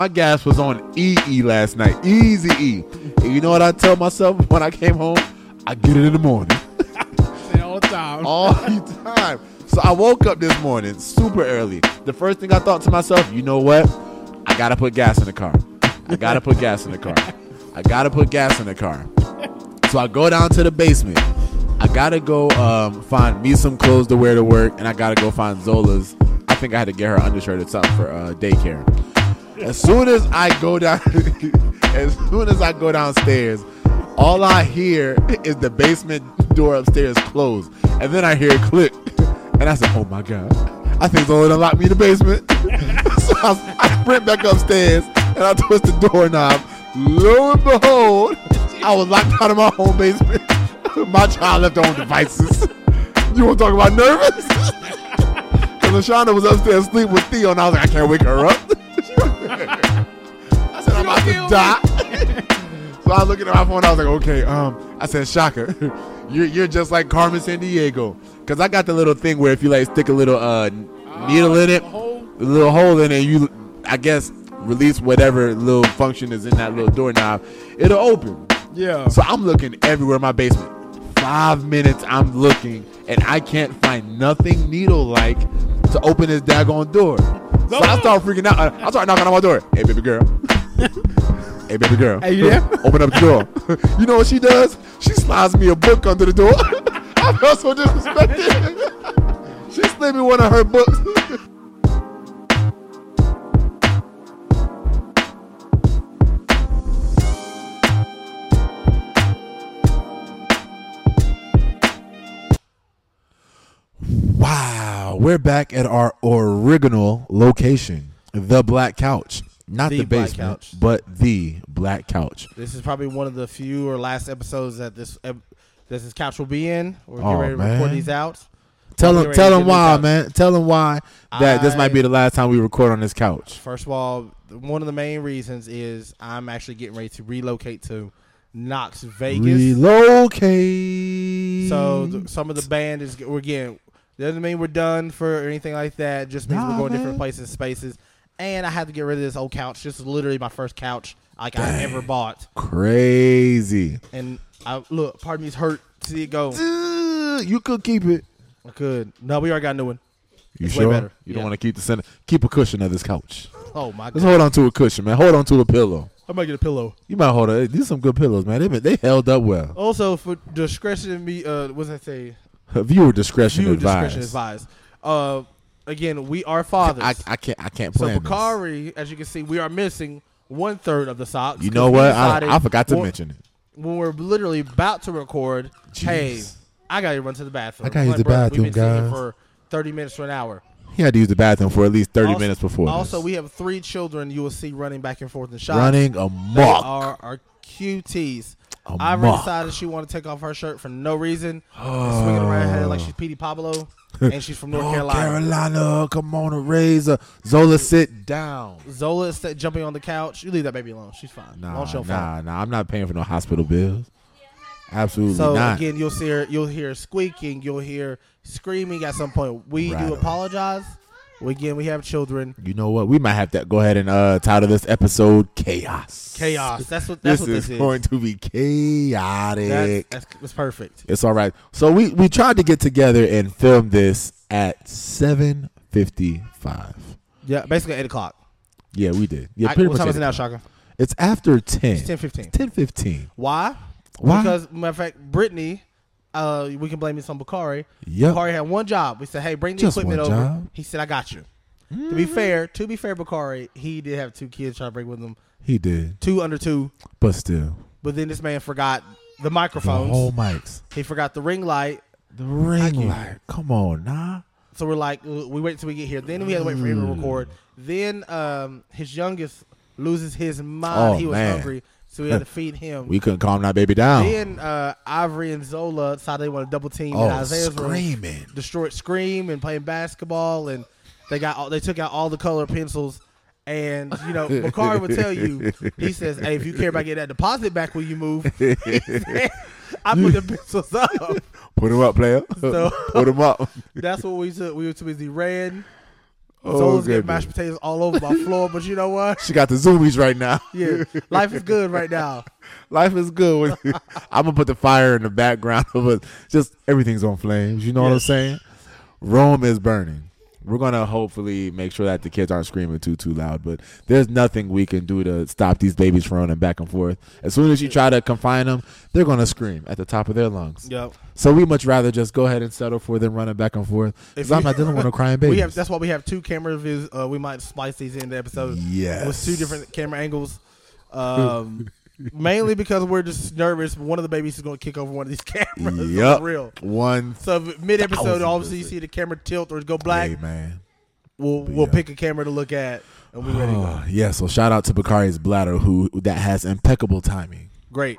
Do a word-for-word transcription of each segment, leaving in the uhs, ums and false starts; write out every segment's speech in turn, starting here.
My gas was on E E last night. Easy E. And you know what I tell myself when I came home? I get it in the morning. Say all the time. All the time. So I woke up this morning super early. The first thing I thought to myself, you know what? I got to put gas in the car. I got to put gas in the car. I got to put gas in the car. So I go down to the basement. I got to go um, find me some clothes to wear to work, and I got to go find Zola's. I think I had to get her undershirt or something for uh, daycare. As soon as I go down, as soon as I go downstairs, all I hear is the basement door upstairs close, and then I hear it click, and I said, "Oh my God, I think Zola done locked me in the basement." So I, I sprint back upstairs and I twist the doorknob. Lo and behold, I was locked out of my home basement. My child left her own devices. You want to talk about nervous? Because LaShonda was upstairs asleep with Theo, and I was like, I can't wake her up. I said, I'm about to die. So I was looking at my phone. I was like, okay. Um, I said, Shaka, you're you're just like Carmen Sandiego, because I got the little thing where if you like stick a little uh, needle in it, a little hole in it, you I guess release whatever little function is in that little doorknob, it'll open. Yeah. So I'm looking everywhere in my basement. Five minutes I'm looking, and I can't find nothing needle-like to open this daggone door. So I start freaking out. I start knocking on my door. Hey, baby girl. Hey, baby girl. Hey, you there? Open up the door. You know what she does? She slides me a book under the door. I felt so disrespected. She slid me one of her books. Wow, we're back at our original location, the Black Couch. Not the, The Black basement, Couch. but the Black Couch. This is probably one of the few or last episodes that this ep- this is couch will be in. We're getting Oh, ready to man. record these out. Tell We're them, getting tell ready to them get why, these out. man. Tell them why that this I- might be the last time we record on this couch. First of all, one of the main reasons is I'm actually getting ready to relocate to Knox Vegas. Relocate. So th- some of the band is we're getting. Doesn't mean we're done for or anything like that. Just means Nah, we're going man. different places, spaces. And I had to get rid of this old couch. This is literally my first couch like I ever bought. Crazy. And I look, part of me's hurt to see it go. Uh, you could keep it. I could. No, we already got a new one. You It's way sure? better. You Yeah. don't want to keep the center. Keep a cushion of this couch. Oh my Let's god. hold on to a cushion, man. Hold on to a pillow. I might get a pillow. You might hold on. These are some good pillows, man. They been, they held up well. Also, for discretion, me, uh, what does that say? Viewer discretion Viewer advised. discretion advised. Uh, again, we are fathers. I, I can't. I can't so plan this. Bakari, as you can see, we are missing one third of the socks. You 'cause know we what? I, decided I forgot to when- mention it. When we're literally about to record, hey, Jeez. I gotta run to the bathroom. I gotta I'm use like, the "Bro, bathroom, we've been sitting here guys." for thirty minutes to an hour. He had to use the bathroom for at least thirty also, minutes before. Also, this. we have three children you will see running back and forth in shots. running They amok. are our Q Ts. Amok. Ivory decided she wanted to take off her shirt for no reason. And swinging around her head like she's Petey Pablo. And she's from North North Carolina. Carolina, come on, a razor. Zola, sit down. Zola is sta- jumping on the couch. You leave that baby alone. She's fine. Nah, Long she don't fall. nah, nah. I'm not paying for no hospital bills. Absolutely So not. again, you'll see her. You'll hear squeaking. You'll hear screaming at some point. We Right. do apologize. Again, we have children. You know what? We might have to go ahead and uh, title this episode "Chaos." Chaos. That's what. That's This what is this is. going to be chaotic. That's, that's, that's perfect. It's all right. So we we tried to get together and film this at seven fifty-five. Yeah, basically eight o'clock. Yeah, we did. Yeah, I, pretty what much. time is it eight now, o'clock. Shaka? It's after ten. It's ten fifteen. ten fifteen. Why? Why? Because matter of fact, Brittany, uh, we can blame this on Bakari. Yep. Bakari had one job. We said, "Hey, bring the Just equipment one over." job. He said, "I got you." To be fair, to be fair, Bakari, he did have two kids trying to bring with him, He did, two under two. but still, But then this man forgot the the microphones. whole mics, He forgot the ring light. the ring you. light. Come on, nah. So we're like, uh, we wait till we get here. Then we had to wait for him to record. Then um, his youngest loses his mind. Oh, he was man. hungry, so we had to feed him. We couldn't calm that baby down. Then uh, Ivory and Zola decided they want to double team Oh, in Isaiah's room. screaming. Destroyed Scream and playing basketball, and they got all, they took out all the color pencils. And you know, Bakari would tell you, he says, "Hey, if you care about getting that deposit back when you move," he said, I put the pencils up. Put him up, player. So- Put him up. That's what we took. We were too busy ran. Oh, Zola's getting goodness. mashed potatoes all over my floor, but you know what? She got the zoomies right now. Yeah, life is good right now. Life is good. I'm gonna put the fire in the background of it. Just everything's on flames. You know what I'm Yes. saying? Rome is burning. We're gonna hopefully make sure that the kids aren't screaming too too loud. But there's nothing we can do to stop these babies from running back and forth. As soon as you try to confine them, they're gonna scream at the top of their lungs. Yep. So we much rather just go ahead and settle for them running back and forth. Because If I'm you- not dealing with no crying babies. We have that's why we have two camera views. Uh, we might splice these in the episode Yes. with two different camera angles. Um, mainly because we're just nervous. One of the babies is going to kick over one of these cameras. Yep. For real. One. So mid episode, Thousand obviously you percent. see the camera tilt or go black. Hey, man. We'll But we'll yeah. pick a camera to look at, and we ready to go. Oh, yeah. So shout out to Bakari's bladder, who that has impeccable timing. Great.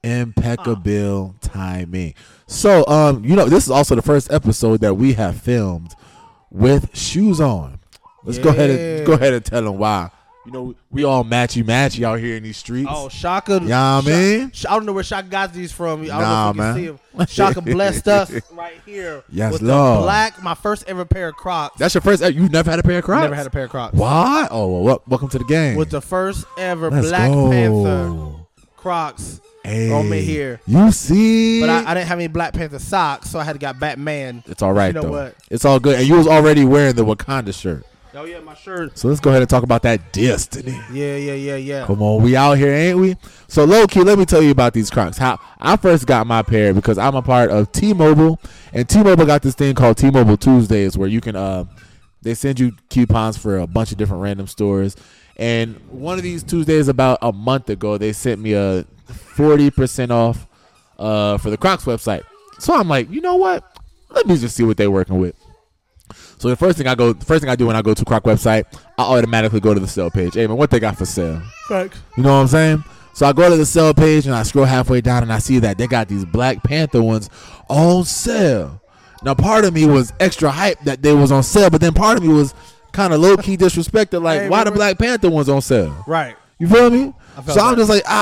Impeccable timing. So, um, you know, this is also the first episode that we have filmed with shoes on. Let's go ahead and Yeah. go ahead and tell them why. You know, we all matchy matchy out here in these streets. Oh, Shaka. You know what I mean? Sh- I don't know where Shaka got these from. I don't Nah, know if you man. can see him. Shaka blessed us right here Yes, with Lord. the black, my first ever pair of Crocs. That's your first. You've never had a pair of Crocs? Never had a pair of Crocs. Why? Oh, well, wel- welcome to the game. With the first ever Let's Black go. Panther Crocs Hey, on me here. You see? But I, I didn't have any Black Panther socks, so I had to got Batman. it's all right You know though. what? It's all good. And you was already wearing the Wakanda shirt. Oh yeah, my shirt. So let's go ahead and talk about that destiny. Yeah, yeah, yeah, yeah. Come on, we out here, ain't we? So low key, let me tell you about these Crocs. How I first got my pair because I'm a part of T-Mobile, and T-Mobile got this thing called T-Mobile Tuesdays where you can uh they send you coupons for a bunch of different random stores. And one of these Tuesdays about a month ago, they sent me a forty percent off uh for the Crocs website. So I'm like, you know what? Let me just see what they're working with. So the first thing I go, the first thing I do when I go to Croc website, I automatically go to the sale page. Hey man, what they got for sale? Thanks. You know what I'm saying? So I go to the sale page and I scroll halfway down and I see that they got these Black Panther ones on sale. Now part of me was extra hyped that they was on sale, but then part of me was kind of low key disrespected. Like, Hey, why the remember- Black Panther ones on sale? Right. You feel me? I felt So I'm that. just like,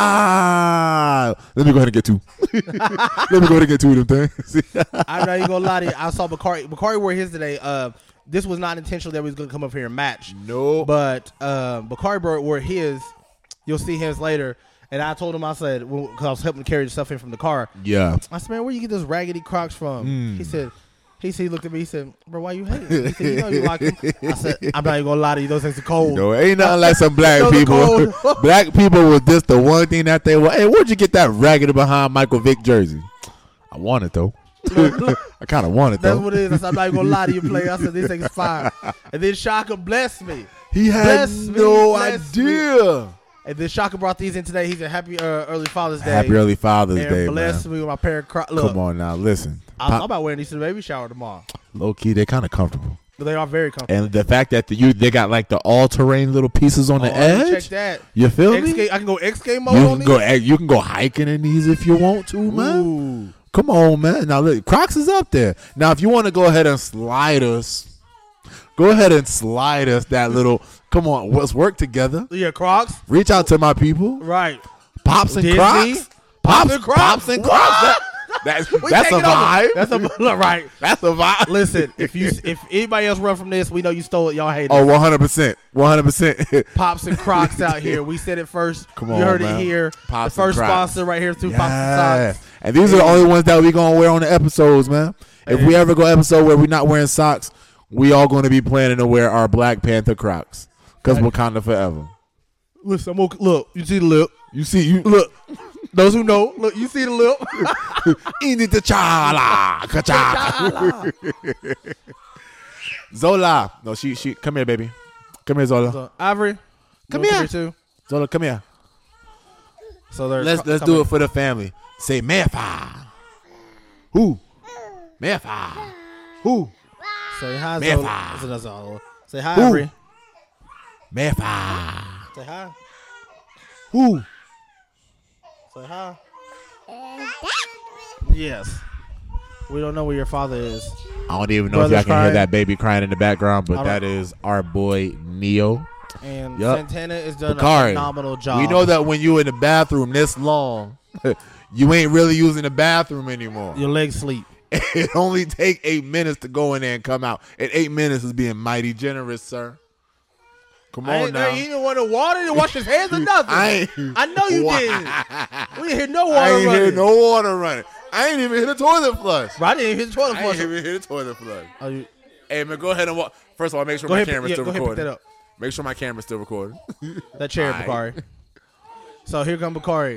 ah, let me go ahead and get two. Let me go ahead and get two of them things. I'm not even gonna lie to you. I saw Bakari. Bakari wore his today. Uh, this was not intentional that we was gonna come up here and match. no. But um, Bakari bro wore his. You'll see his later. And I told him, I said, because I was helping carry the stuff in from the car. Yeah. I said, man, where you get those raggedy Crocs from? Mm. He said, he said, he looked at me. He said, bro, why you hate it? He said, you know you like them. I said, I'm not even gonna lie to you. Those things are cold. No, ain't nothing like some black Those are people. cold. Black people was just the one thing that they were. Hey, where'd you get that raggedy behind Michael Vick jersey? I want it though. I kind of want it That's though. what it is. I said, I'm not even gonna lie to you, player. I said, this thing's fire. And then Shaka blessed me. He had Bless me, no bless me. idea. And then Shaka brought these in today. He said, happy uh, early Father's Day. Happy early Father's and Day, blessed man. me with my pair of Crocs. Look, Come on now, listen. I'm, I'm about wearing these to the baby shower tomorrow. Low key, they're kind of comfortable. But they are very comfortable. And the fact that the, you they got like the all terrain little pieces on Oh, the I didn't edge. Check that. You feel X me? game, I can go X game mode You on can these. go. You can go hiking in these if you want to, man. Ooh. Come on, man. Now look, Crocs is up there. Now, if you want to go ahead and slide us, go ahead and slide us that little. Come on, let's work together. Yeah, Crocs. Reach out to my people. Right. Pops and Disney? Crocs. Pops and Crocs? Pops and Crocs. That- that's We that's a take it over. vibe. That's a look, right. That's a vibe. Listen, if you if anybody else run from this, we know you stole it. Y'all hate it. Oh, one hundred percent. one hundred percent. Pops and Crocs out here. We said it first. Come you on, heard man. it here. Pops the first and Crocs. sponsor right here through Pops Yeah. and Socks. And these are the only ones that we going to wear on the episodes, man. If we ever go episode where we're not wearing socks, we all going to be planning to wear our Black Panther Crocs. Because Right. Wakanda forever. Listen, I'm okay. Look, you see the lip. You see, you Look, those who know, look, you see the lip. Ini T'Challa, Kachala. Zola. No, she, she, come here, baby. Come here, Zola. So, Ivory, Come you here. want too. Zola, come here. So they're Let's let's do it for the family. Say Mefa. Who? Mefa. Who? Say hi, Mefa. Zola. So that's all. Say hi, Who? Ivory. Mefa. Say hi. Who? Say hi. Yes. We don't know where your father is. I don't even know Brothers if y'all can crying. hear that baby crying in the background, but I that don't- is our boy Neo. And Yup. Santana is done Bakari. a phenomenal job. We know that when you in the bathroom this long, you ain't really using the bathroom anymore. Your legs sleep. It only take eight minutes to go in there and come out. And eight minutes is being mighty generous, sir. Come I on ain't, now. He didn't want to water to wash his hands or nothing. I, ain't, I know you Wow. didn't. We didn't hear no water I ain't running. hear no water running. I ain't even hit a toilet flush. Bro, I didn't even hit the toilet I flush. ain't even hit a toilet flush. Oh, you, Hey, man, go ahead and walk. First of all, make sure go my ahead, camera's yeah, still go ahead, pick recording. that up. Make sure my camera's still recording. That chair, All right. Bakari. So here come Bakari.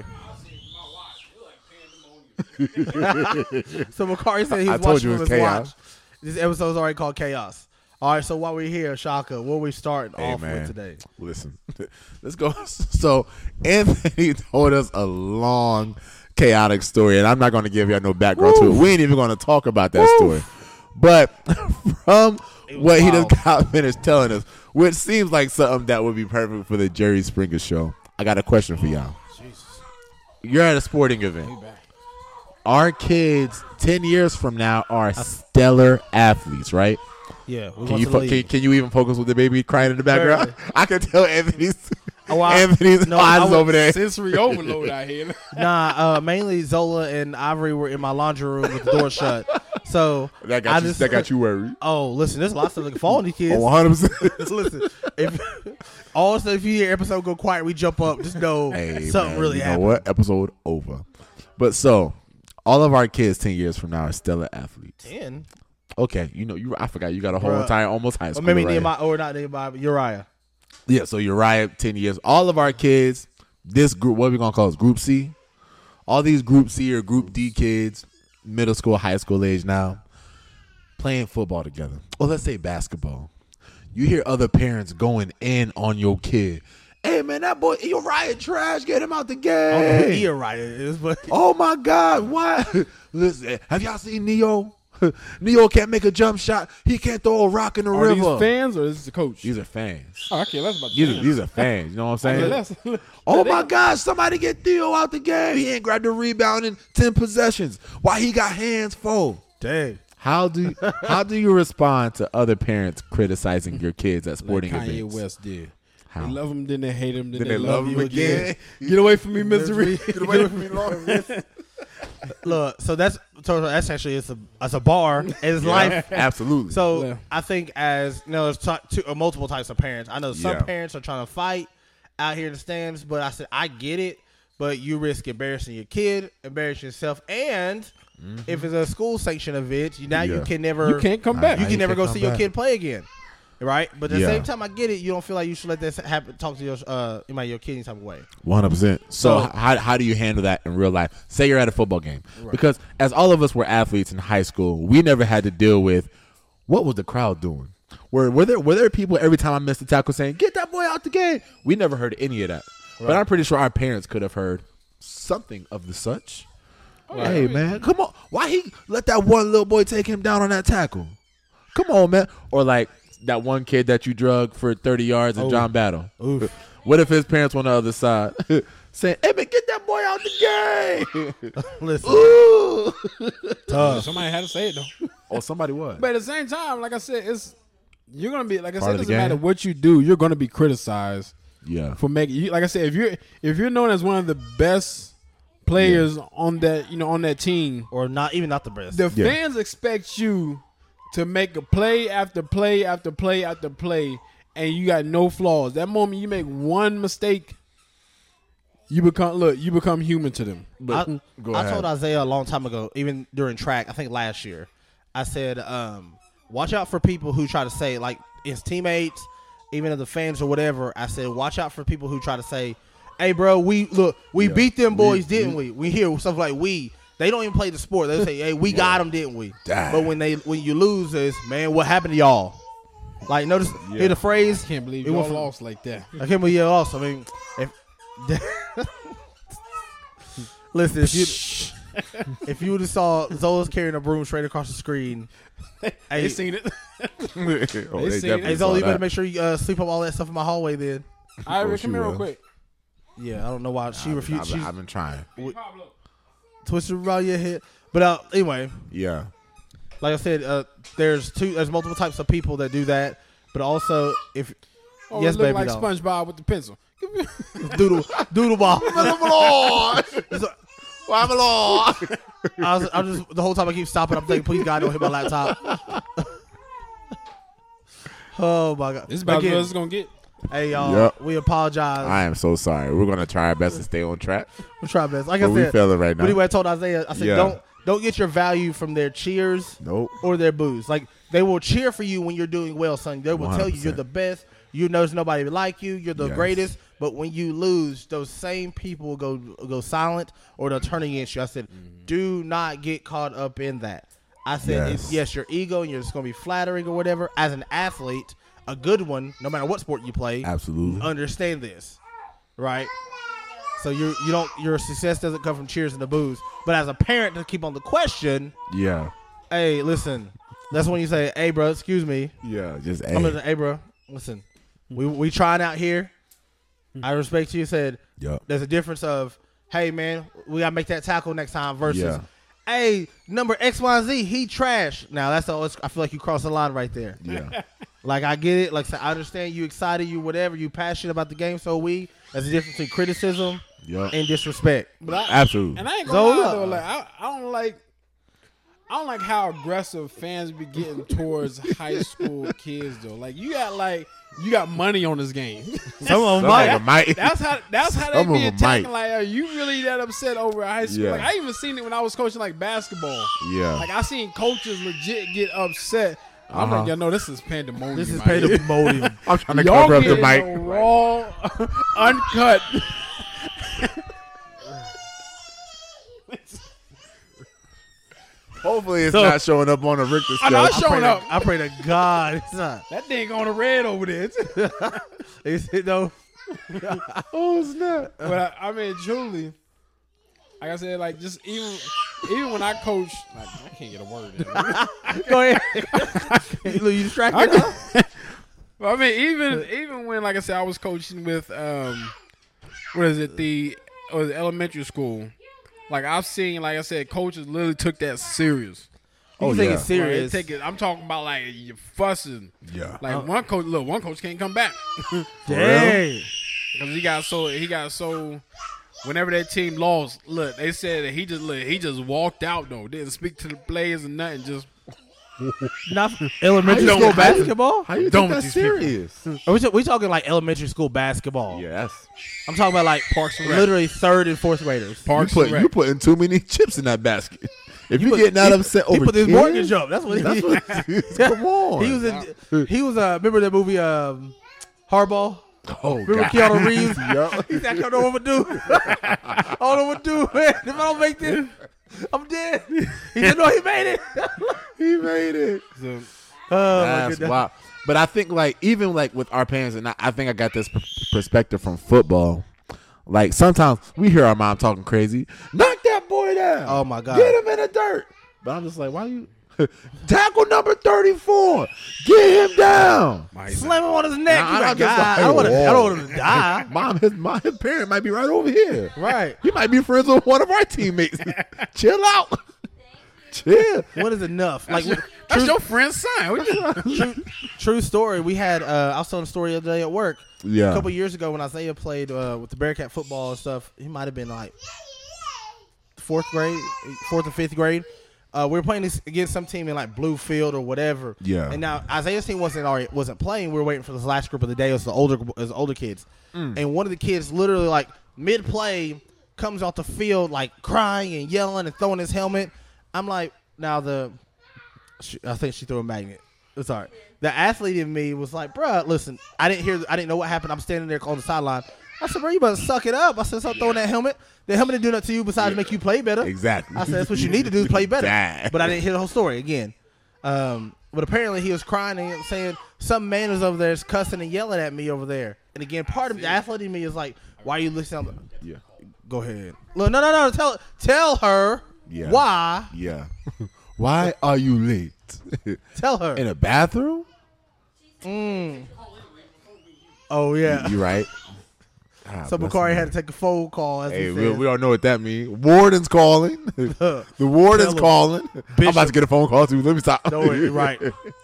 So Bakari said he I was told you watching it from was his chaos. watch. This episode's already called Chaos. All right, so while we're here, Shaka, what are we starting Hey, off man. with today? Listen, let's go. So Anthony told us a long, chaotic story, and I'm not going to give y'all no background to it. We ain't even going to talk about that story. But from what he wild. just got finished telling us, which seems like something that would be perfect for the Jerry Springer show, I got a question for y'all. You're at a sporting event. Our kids ten years from now are stellar athletes, right? Yeah, we Can want you to fo- lead. can, can you even focus with the baby crying in the background? I can tell Anthony's Oh, I- Anthony's no, I eyes would- over there. Sensory overload out here. Nah, uh, mainly Zola and Ivory were in my laundry room with the door shut. So That got I you. just, that got you worried. Oh, listen, there's a lot of stuff that can fall on these kids. Oh, one hundred percent. Listen, if all stuff, if you hear episode go quiet, we jump up. Just know Hey, something man, really you happened. know what? Episode over. But so, all of our kids ten years from now are stellar athletes. Ten, Okay, you know you. I forgot you got a whole Bruh. entire almost high or school. maybe right? Nehemiah, or not Nehemiah, but Uriah. Yeah, so Uriah, ten years. All of our kids, this group, what are we going to call this? Group C? All these Group C or Group D kids, middle school, high school age now, playing football together. Or let's say basketball. You hear other parents going in on your kid. Hey, man, that boy, Uriah trash. Get him out the I don't know who game. Uriah is, but Oh, my God. Why? Listen, have y'all seen Neo? Neo can't make a jump shot. He can't throw a rock in the Are river. these fans or is this the coach? These are fans. Oh, okay, that's about the These are, fans. these are fans. You know what I'm saying? Okay, that's- Oh my gosh, somebody get Theo out the game. He ain't grabbed the rebound in ten possessions. Why he got hands full? dang. How do you, how do you respond to other parents criticizing your kids at like sporting Kanye events? West did. How? They love him, then they hate him, then, Then they, love, you again. again. Get away from me, misery. Get away from me, Lord. Look, so that's so that's actually it's a it's a bar. It's life. Absolutely. So Yeah. I think as you know, there's t- two, uh, multiple types of parents. I know some Yeah. parents are trying to fight out here in the stands, but I said I get it. But you risk embarrassing your kid, embarrassing yourself, and if it's a school sanctioned event, you now you Yeah. can never You can't come back. you Now can you never can't go come see your back. kid play again, right? But at the Yeah. same time, I get it. You don't feel like you should let this happen. Talk to your uh, you might your kid any type of way. one hundred percent. So, So- how, how do you handle that in real life? Say you're at a football game. Because as all of us were athletes in high school, we never had to deal with what was the crowd doing? Were, were, there, were there people every time I missed a tackle saying, get that boy out the game? We never heard any of that. But I'm pretty sure our parents could have heard something of the such. Hey, man, come on. Why he let that one little boy take him down on that tackle? Come on, man. Or like that one kid that you drug for thirty yards in Oh. John Battle. Oof. What if his parents were on the other side saying, hey, man, get that boy out the game? Listen, Ooh. tough. Somebody had to say it though. Oh, somebody was. But at the same time, like I said, it's you're gonna be like I Part said, of it the doesn't matter game. what you do, you're gonna be criticized Yeah. for making you like I said, if you're if you're known as one of the best players on that you know on that team, Or not even not the best. the Yeah. fans expect you to make a play after play after play after play, and you got no flaws. That moment you make one mistake, you become look, you become human to them. But I, go I ahead. told Isaiah a long time ago, even during track, I think last year, I said, um, watch out for people who try to say, like his teammates, even if the fans or whatever. I said, watch out for people who try to say, hey, bro, we look, we Yeah. beat them boys, We- didn't we? We hear stuff like we. They don't even play the sport. They say, hey, we got them, didn't we? Dang. But when they when you lose, is man, what happened to y'all? Like, notice, Yeah. hear the phrase? I can't believe It you went all from- lost like that. I can't believe you lost. I mean, if listen, if you if you would have saw Zola's carrying a broom straight across the screen, They hey, seen it. oh, They they seen it. definitely hey saw Zola, you better that. make sure you uh, sweep up all that stuff in my hallway. Then, All right, Oh, Rick, she come here real will. quick. yeah, I don't know why she I've- refused. I've, She I've been trying. twisted around your head. But uh, anyway, Yeah. like I said, uh, there's two. There's multiple types of people that do that. But also, if Oh, yes, it look baby, like doll. SpongeBob with the pencil. doodle doodle ball. So, Why my lord? I was, I was just the whole time I keep stopping. I'm thinking, please God, don't hit my laptop. Oh my God! This is about Again, what it's gonna get. Hey y'all, Yep. we apologize. I am so sorry. We're gonna try our best to stay on track. We'll try our best. Like But I we said, feel it right now. but anyway, I told Isaiah, I said, Yeah. don't don't get your value from their cheers Nope. or their boos. Like they will cheer for you when you're doing well, son. They will tell you you're one hundred percent. the best. You know there's nobody like you. You're the Yes. greatest. But when you lose, those same people will go go silent or they'll turn against you. I said, do not get caught up in that. I said, Yes. it's, yes, your ego and you're just going to be flattering or whatever. As an athlete, a good one, no matter what sport you play, Absolutely. understand this, right? So you you don't your success doesn't come from cheers and the boos. But as a parent, to keep on the question, Yeah. hey, listen, that's when you say, hey, bro, excuse me. Yeah. Just I'm gonna, hey, bro, listen, we we trying out here. I respect you. Said Yep. there's a difference of, hey, man, we gotta make that tackle next time versus, Yeah. hey, number X, Y, and Z, he trash. Now that's all. I feel like you crossed the line right there. Yeah. Like, I get it. Like, I understand you excited, you whatever, you passionate about the game. So we, there's a difference between criticism Yep. and disrespect. But I, Absolutely. And I ain't So gonna lie look. though, like I, I don't like I don't like how aggressive fans be getting towards high school kids though. Like you got like you got money on this game. Some of them Some might. of them might. That's how that's how they Some of be them attacking. might. Like, are you really that upset over a high school? Yeah. Like I even seen it when I was coaching like basketball. Yeah. Like I seen coaches legit get upset. I'm Uh-huh. like, yo, no, this is pandemonium. This is out here. pandemonium. I'm trying to Y'all cover up the getting mic. the raw, uncut. Hopefully it's So- not showing up on a Richter I know, scale. it's I pray, showing to, up. I pray to God it's not. That thing on the red over there. Is it though? Oh snap! But I, I mean, truly, like I said, like just even even when I coach, like, I can't get a word in. Go ahead. you you distracted? I, huh? Well, I mean, even even when, like I said, I was coaching with um, what is it, the or the elementary school. Like I've seen, like I said, coaches literally took that serious. You Oh, take yeah. it serious. Like, they take it. I'm talking about like you fussing. Yeah. Like one coach, look, one coach can't come back Dang. because he got so he got so. Whenever that team lost, look, they said that he just look, he just walked out though, didn't speak to the players or nothing, just Not elementary How you- school how you- basketball? How you Done think with that's these people. serious? Are we, ta- we talking like elementary school basketball? Yes. I'm talking about like Parks and Rec. literally third and fourth graders. You Parks put and Rec. you putting too many chips in that basket. If you put- getting that he- upset He over put his kids, mortgage up. That's what he That's what. Come on. He was in. He was. Uh, remember that movie, um, Hardball? Oh Remember God. Keanu Reeves? Yup. He said, "I don't know what to do. I don't know what to do, man. If I don't make this, I'm dead." He said, "No, he made it." He made it. so, Oh my That's goodness. wild. But I think like even like with our parents, and I, I think I got this p- perspective from football. Like sometimes we hear our mom talking crazy. Knock that boy down. Oh, my God. Get him in the dirt. But I'm just like, why you tackle number thirty-four? Get him down. Slam him on his neck. Nah, He's I'm like, just God, like, I don't want to. I don't whoa. want him to die. Mom, his mom, his parent might be right over here. Right. He might be friends with one of our teammates. Chill out. Chill. What is enough? Like that's true, your friend's son. What you- true, true story. We had. Uh, I was telling a story the other day at work. Yeah. A couple years ago when Isaiah played uh, with the Bearcat football and stuff, he might have been like fourth grade, fourth or fifth grade. Uh, we were playing this against some team in like Bluefield or whatever. Yeah. And now Isaiah's team wasn't already, wasn't playing. We were waiting for this last group of the day. It was the older, it was older kids. And one of the kids literally like mid play comes off the field like crying and yelling and throwing his helmet. I'm like, now the, she, I think she threw a magnet. It's all right. The athlete in me was like, bruh, listen, I didn't hear, I didn't know what happened. I'm standing there on the sideline. I said, bro, you better suck it up. I said, stop throwing that helmet. The helmet didn't do nothing to you besides make you play better. Exactly. I said, that's what you need to do is play better. Dang. But I didn't hear the whole story again. Um, but apparently he was crying and saying some man was over there is cussing and yelling at me over there. And again, part of the athlete in me is like, why are you listening? I'm like, Yeah. go ahead. Look, no, no, no. Tell, tell her Yeah. why. Yeah. Why are you late? Tell her. In a bathroom? Mm. Oh, yeah. You right. Ah, So bless Bakari him. had to take a phone call. As Hey, he we, said. we don't know what that means. Warden's calling. the warden's Tell him. calling. I'm about Bishop. to get a phone call too. Let me stop. Don't worry, right.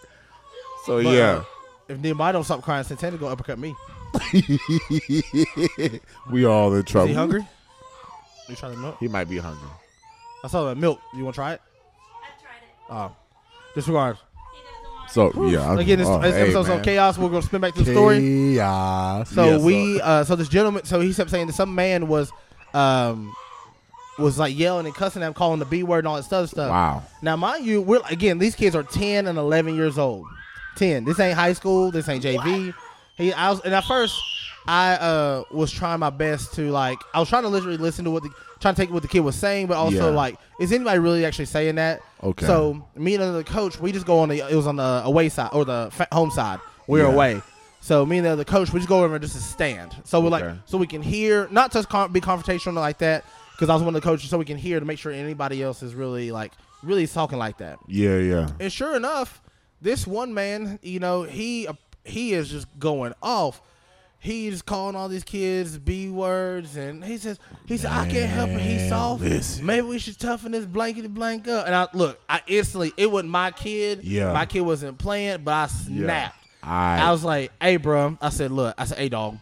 So But, yeah. uh, if Nehemiah don't stop crying, Santana gonna uppercut me. we all in trouble. Is he hungry? You try the milk? He might be hungry. I saw the milk. You want to try it? I tried it. Oh, disregard. He doesn't want So yeah, I'm, Again, this, oh, this hey, episode's on man. chaos. We're gonna spin back to the story. Chaos. So Yes, we, sir. uh, so this gentleman, so he kept saying that some man was, um, was like yelling and cussing at him, calling the B word and all that other stuff. Wow. Now, mind you, we're again, these kids are ten and eleven years old. ten. This ain't high school. This ain't J V. He, I was, and at first, I uh was trying my best to like, I was trying to literally listen to what the, trying to take what the kid was saying, but also Yeah. like, is anybody really actually saying that? Okay. So me and the coach, we just go on the, it was on the away side or the fa- home side. We were Yeah. away. So me and the other coach, we just go over and just to stand. So we're like, Okay. so we can hear, not to con- be confrontational like that, because I was one of the coaches, so we can hear to make sure anybody else is really like, really talking like that. Yeah, yeah. And sure enough, this one man, you know, he he is just going off. He's calling all these kids B words, and he says, he said, I can't help it. He's soft. listen. Maybe we should toughen this blankety blank up. And I look, I instantly, it wasn't my kid. Yeah. My kid wasn't playing, but I snapped. I, I was like, hey, bro. I said, look, I said, hey, dog.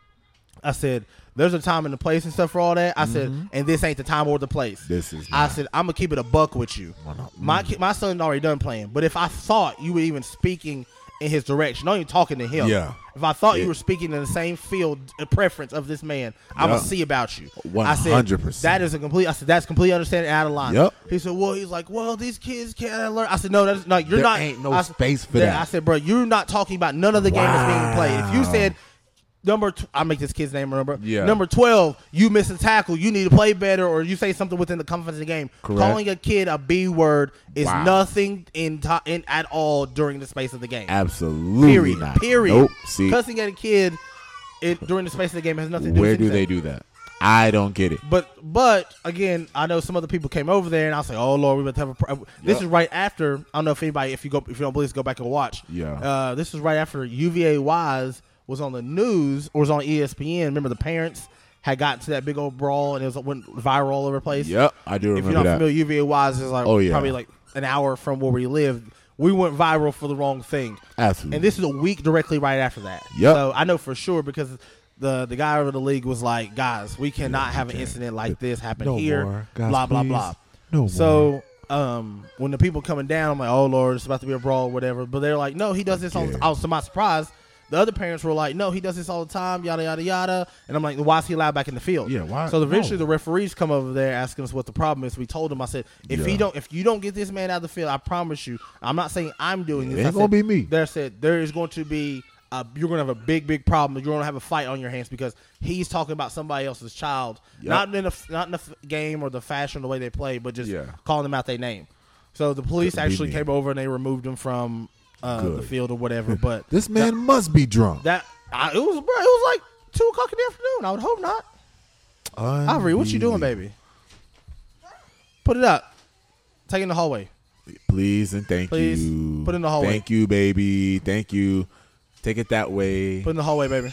I said, there's a time and a place and stuff for all that. I said, and this ain't the time or the place. Mm-hmm. This is I not. said, I'm gonna keep it a buck with you. Why not? My ki- my son already done playing, but if I thought you were even speaking in his direction, not even talking to him. Yeah. If I thought Yeah. you were speaking in the same field uh, preference of this man, I'm Yeah. gonna see about you. one I said, hundred percent. that is a complete. I said that's completely understanding out of line. Yep. He said, well, he's like, well, these kids can't learn. I said, no, that's no, you're There not. ain't no I said- space for Yeah, that. I said, bro, you're not talking about none of the game that's being played. If you Wow. said. Number, tw- I make this kid's name remember. Yeah. Number twelve, you miss a tackle. You need to play better, or you say something within the confines of the game. Correct. Calling a kid a B word is Wow. nothing in, to- in at all during the space of the game. Absolutely Period. not. Period. Nope. See, Cussing at a kid it, during the space of the game has nothing to do where with do they anything. do that? I don't get it. But but again, I know some other people came over there, and I was like, "Oh Lord, we about to have a." Pro-. This Yep. is right after. I don't know if anybody, if you go, if you don't believe, us, go back and watch. Yeah. Uh, this is right after U V A Wise was on the news or was on E S P N. Remember, the parents had gotten to that big old brawl, and it was went viral all over the place. Yep, I do If remember you're not that. familiar, U V A Wise is like Oh, yeah. probably like an hour from where we live. We went viral for the wrong thing. Absolutely. And this is a week directly right after that. Yep. So I know for sure because the the guy over the league was like, guys, we cannot have an okay. incident like this happen No here. more. Guys, blah blah please. blah. No more. So um, when the people coming down, I'm like, oh Lord, it's about to be a brawl or whatever. But they're like, no, he does this all. Okay. I was to my surprise. The other parents were like, no, he does this all the time, yada yada yada. And I'm like, why is he allowed back in the field? Yeah, why- So eventually no. the referees come over there asking us what the problem is. We told them, I said, if Yeah. he don't, if you don't get this man out of the field, I promise you, I'm not saying I'm doing It this. ain't I gonna said, be me. They said there is going to be. Uh, you're going to have a big, big problem. You're going to have a fight on your hands because he's talking about somebody else's child, Yep. not in the not in the f- game or the fashion, the way they play, but just Yeah. calling them out their name. So the police Couldn't be actually me. came over and they removed him from uh, the Good. field or whatever. But This man must be drunk. that I, it was, bro, it was like two o'clock in the afternoon. I would hope not. Ivory, what you doing, baby? Put it up. Take it in the hallway. Please and thank Please, you. put it in the hallway. Thank you, baby. Thank you. Take it that way. Put it in the hallway, baby.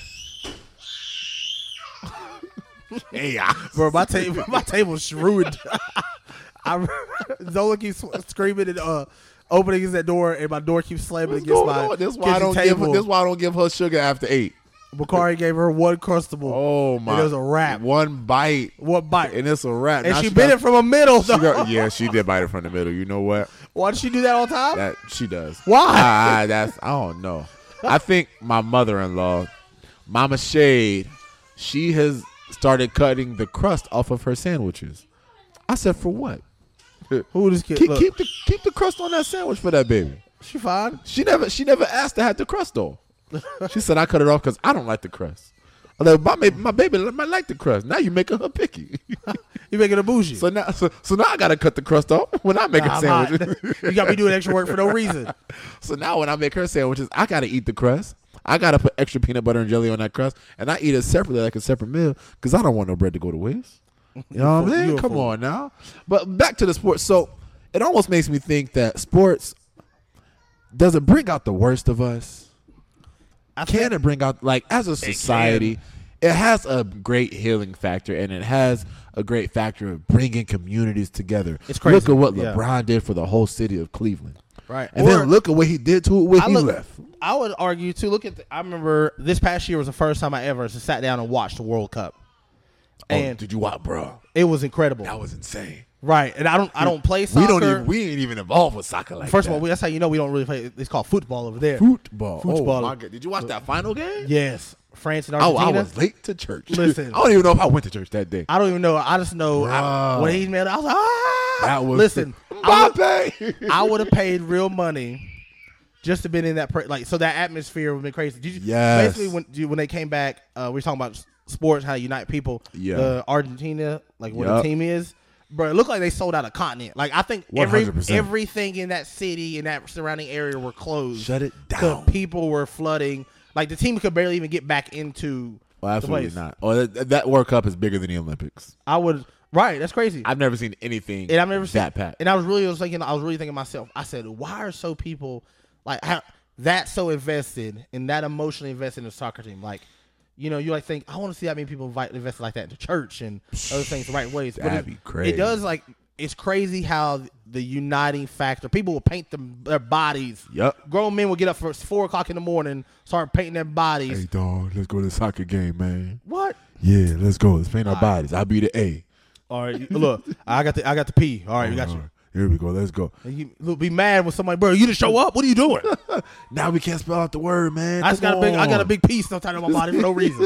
Hey, ah. Bro, my table, my table's ruined. I Zola keeps screaming and uh, opening that door, and my door keeps slamming What's against going my on? This why I kitchen don't give. table. This why I don't give her sugar after eight. Bakari gave her one crustable. Oh my! And it was a wrap. One bite, One bite. and it's a wrap. And Now she bit got- it from a middle. She got, yeah, she did bite it from the middle. You know what? Why does she do that all the time? That she does. Why? Ah, ah, that's I don't know. I think my mother-in-law, Mama Shade, she has started cutting the crust off of her sandwiches. I said, for what? Who this kid? Keep, Look, keep the keep the crust on that sandwich for that baby. she fine. She never she never asked to have the crust though. She said I cut it off because I don't like the crust. I was like, my, baby, my baby might like the crust. Now you making her picky. You making a bougie. so now so, so now I gotta cut the crust off when I make Nah, a I'm hot. sandwich. You got me doing extra work for no reason. So now when I make her sandwiches, I gotta eat the crust. I gotta put extra peanut butter and jelly on that crust, and I eat it separately like a separate meal because I don't want no bread to go to waste. You know what fool. I You mean? a Come fool. on now. But back to the sports. So it almost makes me think that sports does it bring out the worst of us? I Can think- it bring out, like, as a society, it has a great healing factor, and it has a great factor of bringing communities together. It's crazy. Look at what Yeah. LeBron did for the whole city of Cleveland. Right. And Or- then look at what he did to it when I he look- left. I would argue too. Look at. The, I remember this past year was the first time I ever sat down and watched the World Cup. And oh, did you watch, bro? it was incredible. That was insane. Right, and I don't I don't play soccer. We don't even we ain't even involved with soccer like First that. of all, we, that's how you know we don't really play. It's called football over there. football. Football. Oh my God. Did you watch that final game? Yes, France and Oh, Argentina. I was late to church. Listen. I don't even know if I went to church that day. I don't even know. I just know I, Bruh. when he made it, I was like, ah. That was Listen, I would, Mbappe. I would have paid real money just to been in that pra- like so that atmosphere would have been crazy. Did you, Yes. Basically, when when they came back, uh, we were talking about sports, how to unite people. Yeah. The Argentina, like what Yup. the team is, bro. It looked like they sold out a continent. Like I think every one hundred percent. everything in that city in that surrounding area were closed. Shut it 'Cause down. People were flooding. Like the team could barely even get back into. Well, absolutely place. not. Oh, that, that World Cup is bigger than the Olympics. I would right. That's crazy. I've never seen anything And I've never seen that packed. And I was really was thinking, I was really thinking to myself. I said, why are so people like how that so invested and that emotionally invested in the soccer team? Like, you know, you like think I want to see how many people invite invested like that into church and other things the right ways. That'd it, be crazy. It does like it's crazy how the uniting factor. People will paint them, their bodies. Yep. Grown men will get up for four o'clock in the morning, start painting their bodies. Hey, dog, let's go to the soccer game, man. What? Yeah, let's go. Let's paint our All right. bodies. I'll be the A. All right, look, I got the I got the P. All right, we got All you. right. Here we go. Let's go. And you look, be mad when somebody, bro, you didn't show up. What are you doing? Now we can't spell out the word, man. I just Come got a big, I got a on. big piece tied on my body for no reason.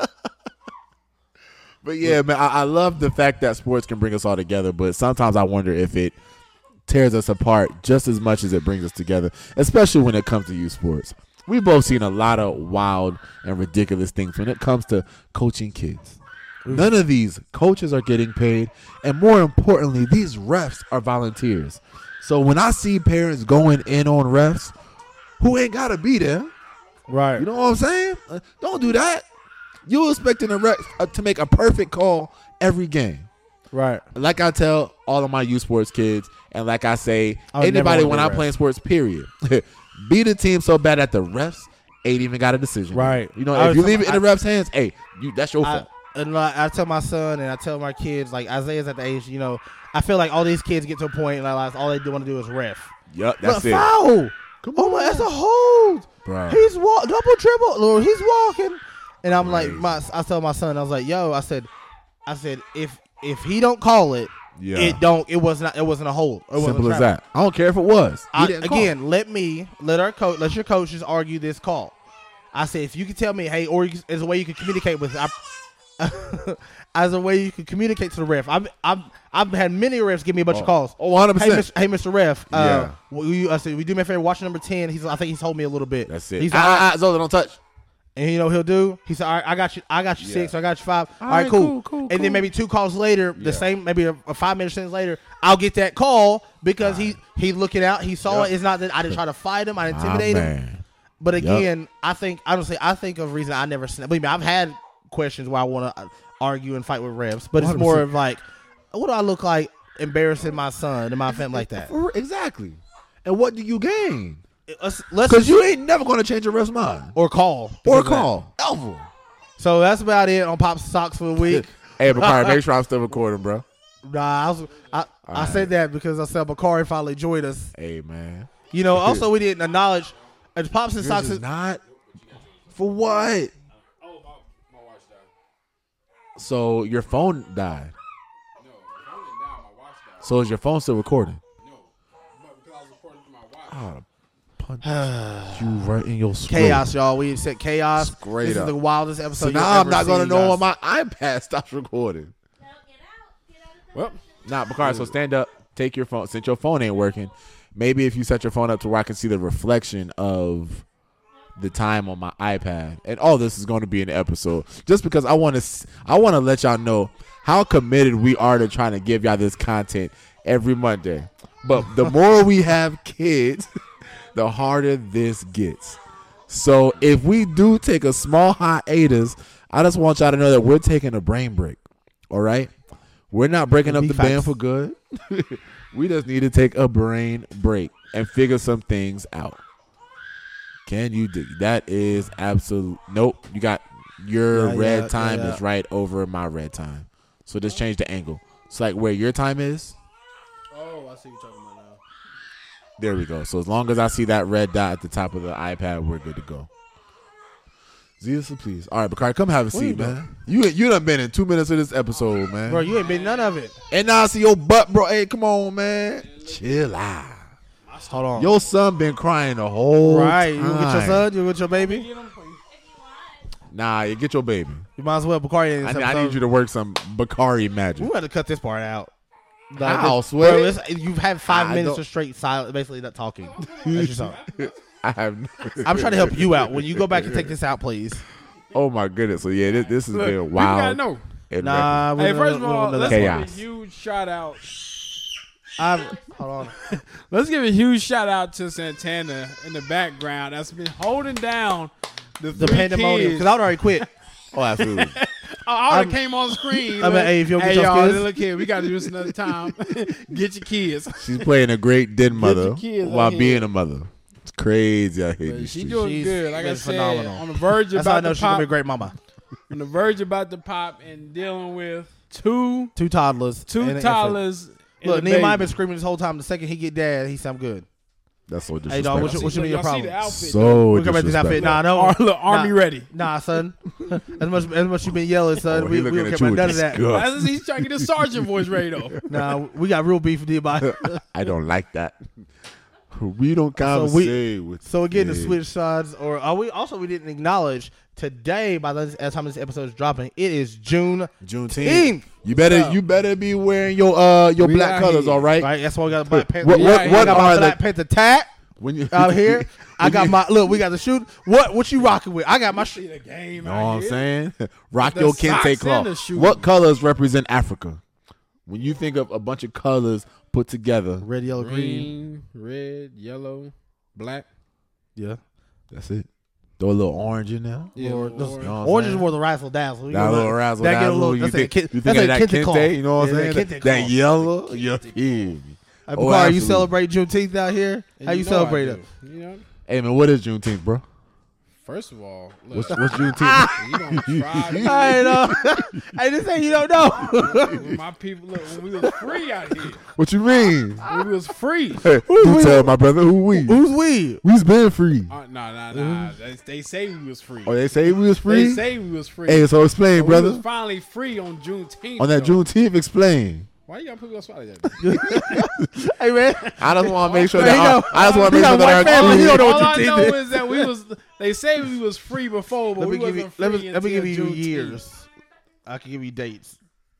But yeah, man, I, I love the fact that sports can bring us all together. But sometimes I wonder if it tears us apart just as much as it brings us together, especially when it comes to youth sports. We've both seen a lot of wild and ridiculous things when it comes to coaching kids. None of these coaches are getting paid, and more importantly, these refs are volunteers. So when I see parents going in on refs who ain't got to be there, Right. you know what I'm saying? Uh, don't do that. You're expecting a ref uh, to make a perfect call every game. Right. Like I tell all of my youth sports kids, and like I say, I would never anybody wanna when be a I'm ref. playing sports, period. Beat a team so bad that the refs ain't even got a decision. Right. You know, I if was you talking- leave it in the refs' hands, hey, you that's your I, fault. and like, I tell my son and I tell my kids, like Isaiah's at the age, you know, I feel like all these kids get to a point and like, all they do want to do is ref. Yep, that's Look, it. foul. Come Oh my, that's a hold. Bro. He's walk double dribble. Lord, he's walking. And I'm like, Crazy. my, I tell my son, I was like, yo, I said, I said, if if he don't call it, Yeah. it don't. It was not. It wasn't a hold. It wasn't Simple a as travel. that. I don't care if it was. He I, didn't call. again, let me let our coach, let your coaches argue this call. I say if you can tell me, hey, or you, can- there's a way you can communicate with. I, as a way you can communicate to the ref. I've I've I've had many refs give me a bunch of calls. Oh, one hundred Hey, percent. Mister Hey, Mister Ref. Uh, Yeah. will you, I said, we do me a favor. Watch number ten. He's. I think he's holding me a little bit. That's it. He's Ah, like, ah, ah, Zola, don't touch. and you know what he'll do? He said, all right, I got you. I got you Yeah. six. I got you five. All All right, right, cool. cool, cool, And cool. then maybe two calls later, Yeah. the same, maybe a, a five minutes later, I'll get that call because he he looking out. He saw Yep. it. It's not that I didn't try to fight him. I didn't Ah, intimidate him. man. But again, I think honestly, I think of reason I never. sna- Believe me, I've had questions where I want to argue and fight with refs, but it's more one hundred percent. of like, what do I look like embarrassing my son and my family like that? For- Exactly. And what do you gain? Let's, let's Because you ain't never going to change a ref's mind. or call Or because of that. call. Ever. So that's about it on Pop Socks for the week. Hey, Bakari, make sure I'm still recording, bro. Nah, I, was, I, I said that because I said Bakari finally joined us. Hey, man. You know, also we didn't acknowledge as Pops and Yours Socks. is not. For what? So your phone died. So is your phone still recording? Oh, punch you right in your scroll. Chaos, y'all. We said chaos. Straight this up. is the wildest episode. So you'll now I'm ever not going to see, know guys. when my iPad stops recording. Now get out. Get out of the Well, Nah, Bakari, so stand up, take your phone. Since your phone ain't working, maybe if you set your phone up to where I can see the reflection of the time on my iPad. And all this is going to be in the episode. Just because I want to I want to let y'all know how committed we are to trying to give y'all this content every Monday. But the more we have kids, the harder this gets. So if we do take a small hiatus, I just want y'all to know that we're taking a brain break. All right? We're not breaking up Big the facts. band for good. We just need to take a brain break and figure some things out. Can you do that? Is absolute. Nope. You got your Yeah, red yeah, time yeah. is right over my red time. So just change the angle. It's like where your time is. Oh, I see what you're talking about now. There we go. So as long as I see that red dot at the top of the iPad, we're good to go. Jesus, please. All right, Bakari, come have a you seat, doing? man. You you done been in two minutes of this episode, man. Bro, you ain't been none of it. And now I see your butt, bro. Hey, come on, man. Chill out. Hold on. Your son been crying the whole right. time. You gonna get your son? You gonna get your baby? Nah, you get your baby. You might as well Bakari in I, this I episode. need you to work some Bakari magic. We got to cut this part out. How, this- Sway? bro, this- you've had five I minutes don't- of straight silence, basically not talking. That's your song. I have. I'm trying to help you out. When you go back and take this out, please. Oh my goodness. So yeah, this, this has Look, been people wild. gotta know. and Nah, we Hey, don't- first of we don't all, know let's that. give Chaos. a huge shout out. I've, hold on. Let's give a huge shout out to Santana in the background that's been holding down the, The three pandemonium. kids. Because I would already quit. Oh, absolutely. Oh, I already I'm- came on screen. I mean, Look, hey, if you don't get hey, your y'all, kids- look here, we got to do this another time. Get your kids. She's playing a great den mother your kids while out here. being a mother. It's crazy out here. in But these she streets. doing She's good. Like I been said, phenomenal. on the verge That's how I about know to she's going to be a pop. great mama. On the verge about to pop and dealing with two Two toddlers. two and an infant. toddlers. and Look, a Nehemiah baby. been screaming this whole time. The second he get dad, he said, I'm good. That's so Hey, dog, disrespectful. what you- what you Look, mean your y'all problem? See the outfit, So Look at this outfit. disrespectful. Nah, no. Ar- look, army Nah. ready. Nah, son. as much as much you been yelling, son, Oh, we, he we looking don't at care you about none with of that. disgust. As he's trying to get his sergeant voice ready though. Nah, we got real beef with Nehemiah. I don't like that. We don't So we- conversate with. So again, to kids. switch sides, or are we also we didn't acknowledge today by the as time this episode is dropping, it is June Juneteenth. Eve. You better What's up? you better be wearing your uh your We black out colors, here. all right? Right, that's why we got the Black Panther. What Yeah, what yeah, what I got are my the Black Panther tat when you out here. I when got you- my look. We got the shoot. What what you rocking with? I got my See shit. the game. You know out what I'm here. saying? Rock The your socks kente and cloth. the shoes. What colors represent Africa? When you think of a bunch of colors put together, Red, yellow, green. Green, red, yellow, black. Yeah. that's it. Throw a little orange in there. Yeah, Or- orange. those- You know what I'm Orange is saying? more the razzle dazzle. You That know, little razzle that get a dazzle. little- You that's think, a kid- you that's think of a that kente cloth. kente? You know what I'm Yeah, saying? that That, kente that cloth. yellow. Yeah. Hey, Oh, Bakari, you absolutely. celebrate Juneteenth out here? And How you know I celebrate do. it? You know, Hey man, what is Juneteenth, bro? first of all, What's, look, what's Juneteenth? you gonna try I know. I just say you don't know. when my people look when we was free out here. What you mean? When we was free. Hey, Who's you we? tell my brother who we. Who's we? We's been free. Uh, nah, nah, nah. They, they say we was free. Oh, they say we was They free. say we was free. Hey, so explain, But brother. We was finally free on Juneteenth. On that though. Juneteenth, explain. Why you gotta put me on spot like that? Hey man, I just want to make sure There that you our, go. I just want to He make got sure a white that our family. He crew- don't know All what I Juneteenth know is. is that we was. They say we was free before, but let me we give wasn't you. free Let me let me give until you Juneteenth. years. I can give you dates.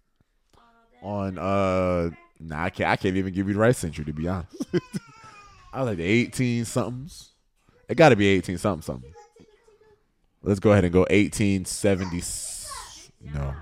on uh nah I can't I can't even give you the right century to be honest. I was like the eighteen somethings. It gotta be eighteen something something. Let's go ahead and go eighteen seventy. No.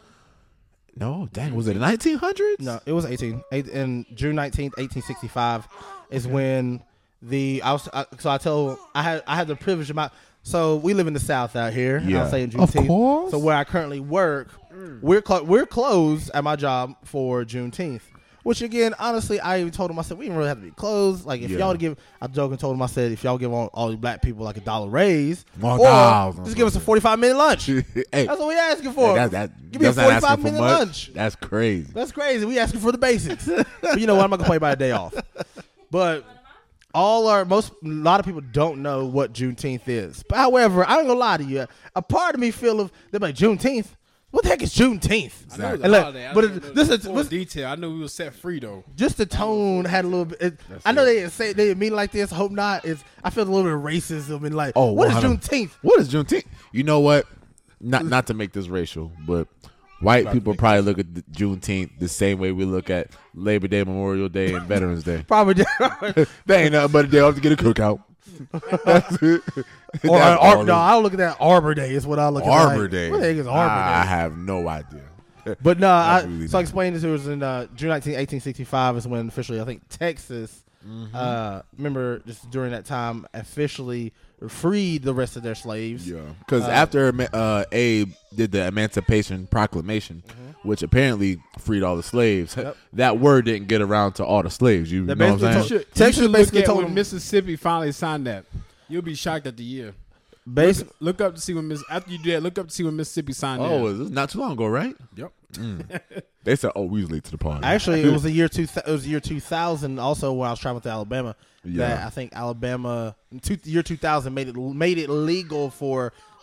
No, dang, was it the nineteen hundreds? No, it was eighteen. Eight, and June nineteenth, eighteen sixty-five is when the I was I, so I tell I had I had the privilege of my so we live in the South out here. and Yeah. I'm saying Of Juneteenth. course. So where I currently work, we're clo- we're closed at my job for Juneteenth. Which again, honestly, I even told him I said we didn't really have to be closed. Like if Yeah. y'all give, I joked and told him I said if y'all give all, all these black people like a dollar raise, One or thousand. just give us a forty-five minute lunch. hey, That's what we asking for. that, that, Give me a that's not asking forty-five for minute much. lunch. That's crazy. That's crazy. We asking for the basics. But you know what? I'm not gonna play by a day off. But all our most a lot of people don't know what Juneteenth is. But however, I ain't gonna lie to you. A part of me feel of they're like Juneteenth. What the heck is Juneteenth? I know it was And a look, holiday. I but didn't it- know this the is full what's- detail. I knew we was set free though. just the tone had a little bit. It, That's I know it. they didn't say they didn't mean like this. I hope not. It's I feel a little bit of racism and like, Oh, what is one hundred Juneteenth? What is Juneteenth? You know what? Not not to make this racial, but white people probably look at the Juneteenth the same way we look at Labor Day, Memorial Day, and Veterans Day. Probably They ain't nothing but a day off to get a cookout. That's it. or That's Ar- all no. it- I look at that Arbor Day. Is what I look at. Arbor like, Day. What the heck is Arbor I Day? have no idea. But no, I, Absolutely so I not. explained this. It was in uh, June nineteenth, eighteen sixty-five is when officially, I think Texas, Mm-hmm. uh, remember just during that time, officially freed the rest of their slaves. Yeah, because Uh, after uh, Abe did the Emancipation Proclamation, which apparently freed all the slaves, Yep. that word didn't get around to all the slaves. You That know what basically I'm told- saying? Should, Texas you should basically look at told when them- Mississippi finally signed that. You'll be shocked at the year. Basi- Look, look up to see when Miss after you do that. Look up to see when Mississippi signed Oh, that. this is not too long ago, right? Yep. They said, "Oh, we was late to the party." Actually, it was the year two. Th- it was the year two thousand. Also, when I was traveling to Alabama, that Yeah. I think Alabama, in two, year two thousand made it made it legal for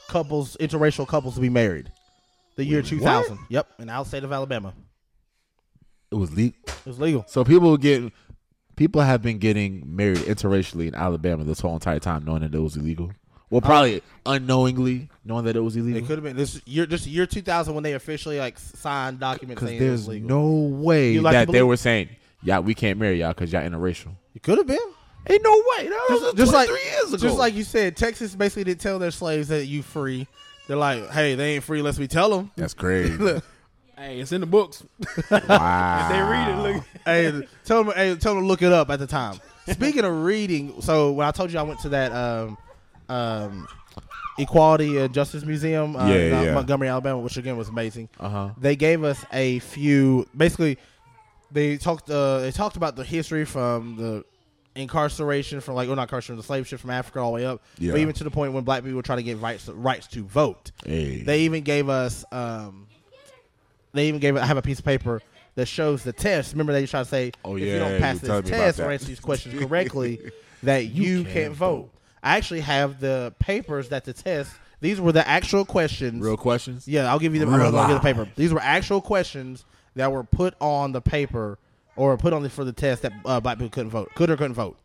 couples, interracial couples, to be married. The year Wait, two thousand. Yep, in our state of Alabama, It was legal. it was legal. So people get people have been getting married interracially in Alabama this whole entire time, knowing that it was illegal. Well, probably unknowingly knowing that it was illegal. It could have been this year, just year two thousand when they officially like signed documents Because saying it was there's legal. no way You like to that they believe- were saying, "Yeah, we can't marry y'all because y'all interracial." It could have been. Ain't no way. That was Just like twenty-three years ago. just like you said, Texas basically didn't tell their slaves that you free. They're like, hey, they ain't free unless we tell them. that's crazy. Look, Hey, it's in the books. Wow. They read it. Look. hey, tell them, hey, tell them to look it up at the time. Speaking of reading, so when I told you I went to that um, um, Equality and Justice Museum uh, Yeah, in uh, yeah. Montgomery, Alabama, which again was amazing. Uh huh. They gave us a few. Basically, they talked. Uh, they talked about the history from the incarceration, from like, well, not incarceration, the slave ship from Africa all the way up, Yeah. but even to the point when black people were trying to get rights rights to vote. Hey. They even gave us. Um, they even gave. I have a piece of paper that shows the test. Remember, they try to say, Oh, if yeah, you don't pass you told this me about test or that. answer these questions correctly, that you, can't can't vote. vote. I actually have the papers that the test. These were the actual questions. Real questions. Yeah, I'll give you the, Real I'll give you the live. paper. These were actual questions that were put on the paper or put on the, for the test that uh, black people couldn't vote, could or couldn't vote.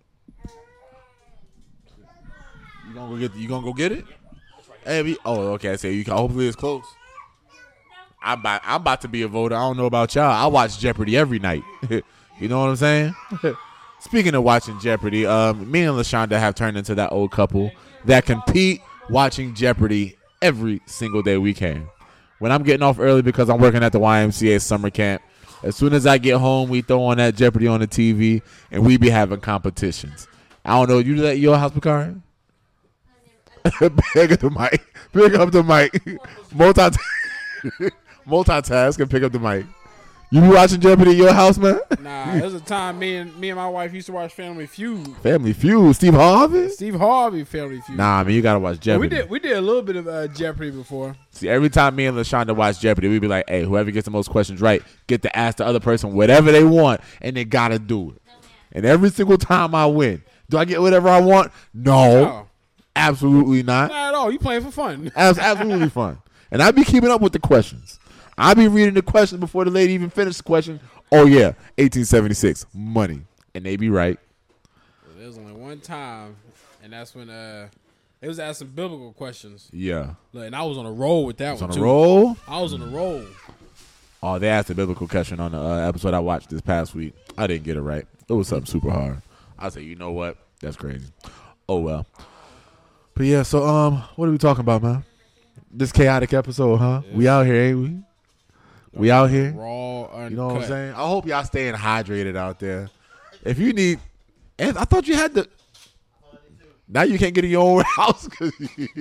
You gonna go get? You gonna go get it? Hey, we, oh, okay. I say you can. Hopefully, it's close. I'm about. I'm about to be a voter. I don't know about y'all. I watch Jeopardy every night. You know what I'm saying? Speaking of watching Jeopardy, um, me and LaShonda have turned into that old couple that compete watching Jeopardy every single day we can. When I'm getting off early because I'm working at the Y M C A summer camp, as soon as I get home, we throw on that Jeopardy on the T V, and we be having competitions. I don't know. You do that at your house, Bakari? Pick up the mic. Pick up the mic. Multi multitask and pick up the mic. You be watching Jeopardy at your house, man? Nah, there was a time me and me and my wife used to watch Family Feud. Family Feud. Steve Harvey? Steve Harvey Family Feud. Nah, man, you gotta watch But Jeopardy. we did we did a little bit of uh, Jeopardy before. See, every time me and LaShonda watch Jeopardy, we be like, hey, whoever gets the most questions right, get to ask the other person whatever they want, and they gotta do it. And every single time I win. Do I get whatever I want? No. No, Absolutely not. not at all. You playing for fun. That's absolutely fun. And I be keeping up with the questions. I be reading the questions before the lady even finished the question. Oh, yeah, eighteen seventy-six, money. And they be right. There was only one time, and that's when uh, they was asking biblical questions. Yeah. Look, and I was on a roll with that It's one on a too. roll. I was on a roll. Oh, they asked a biblical question on the uh, episode I watched this past week. I didn't get it right. It was something super hard. I say, you know what? That's crazy. Oh, well. But, yeah, so um, what are we talking about, man? This chaotic episode, huh? We out here, ain't we? We out here. Raw, uncut. You know what I'm saying? I hope y'all staying hydrated out there. If you need, and I thought you had the. Now you can't get in your own house. 'Cause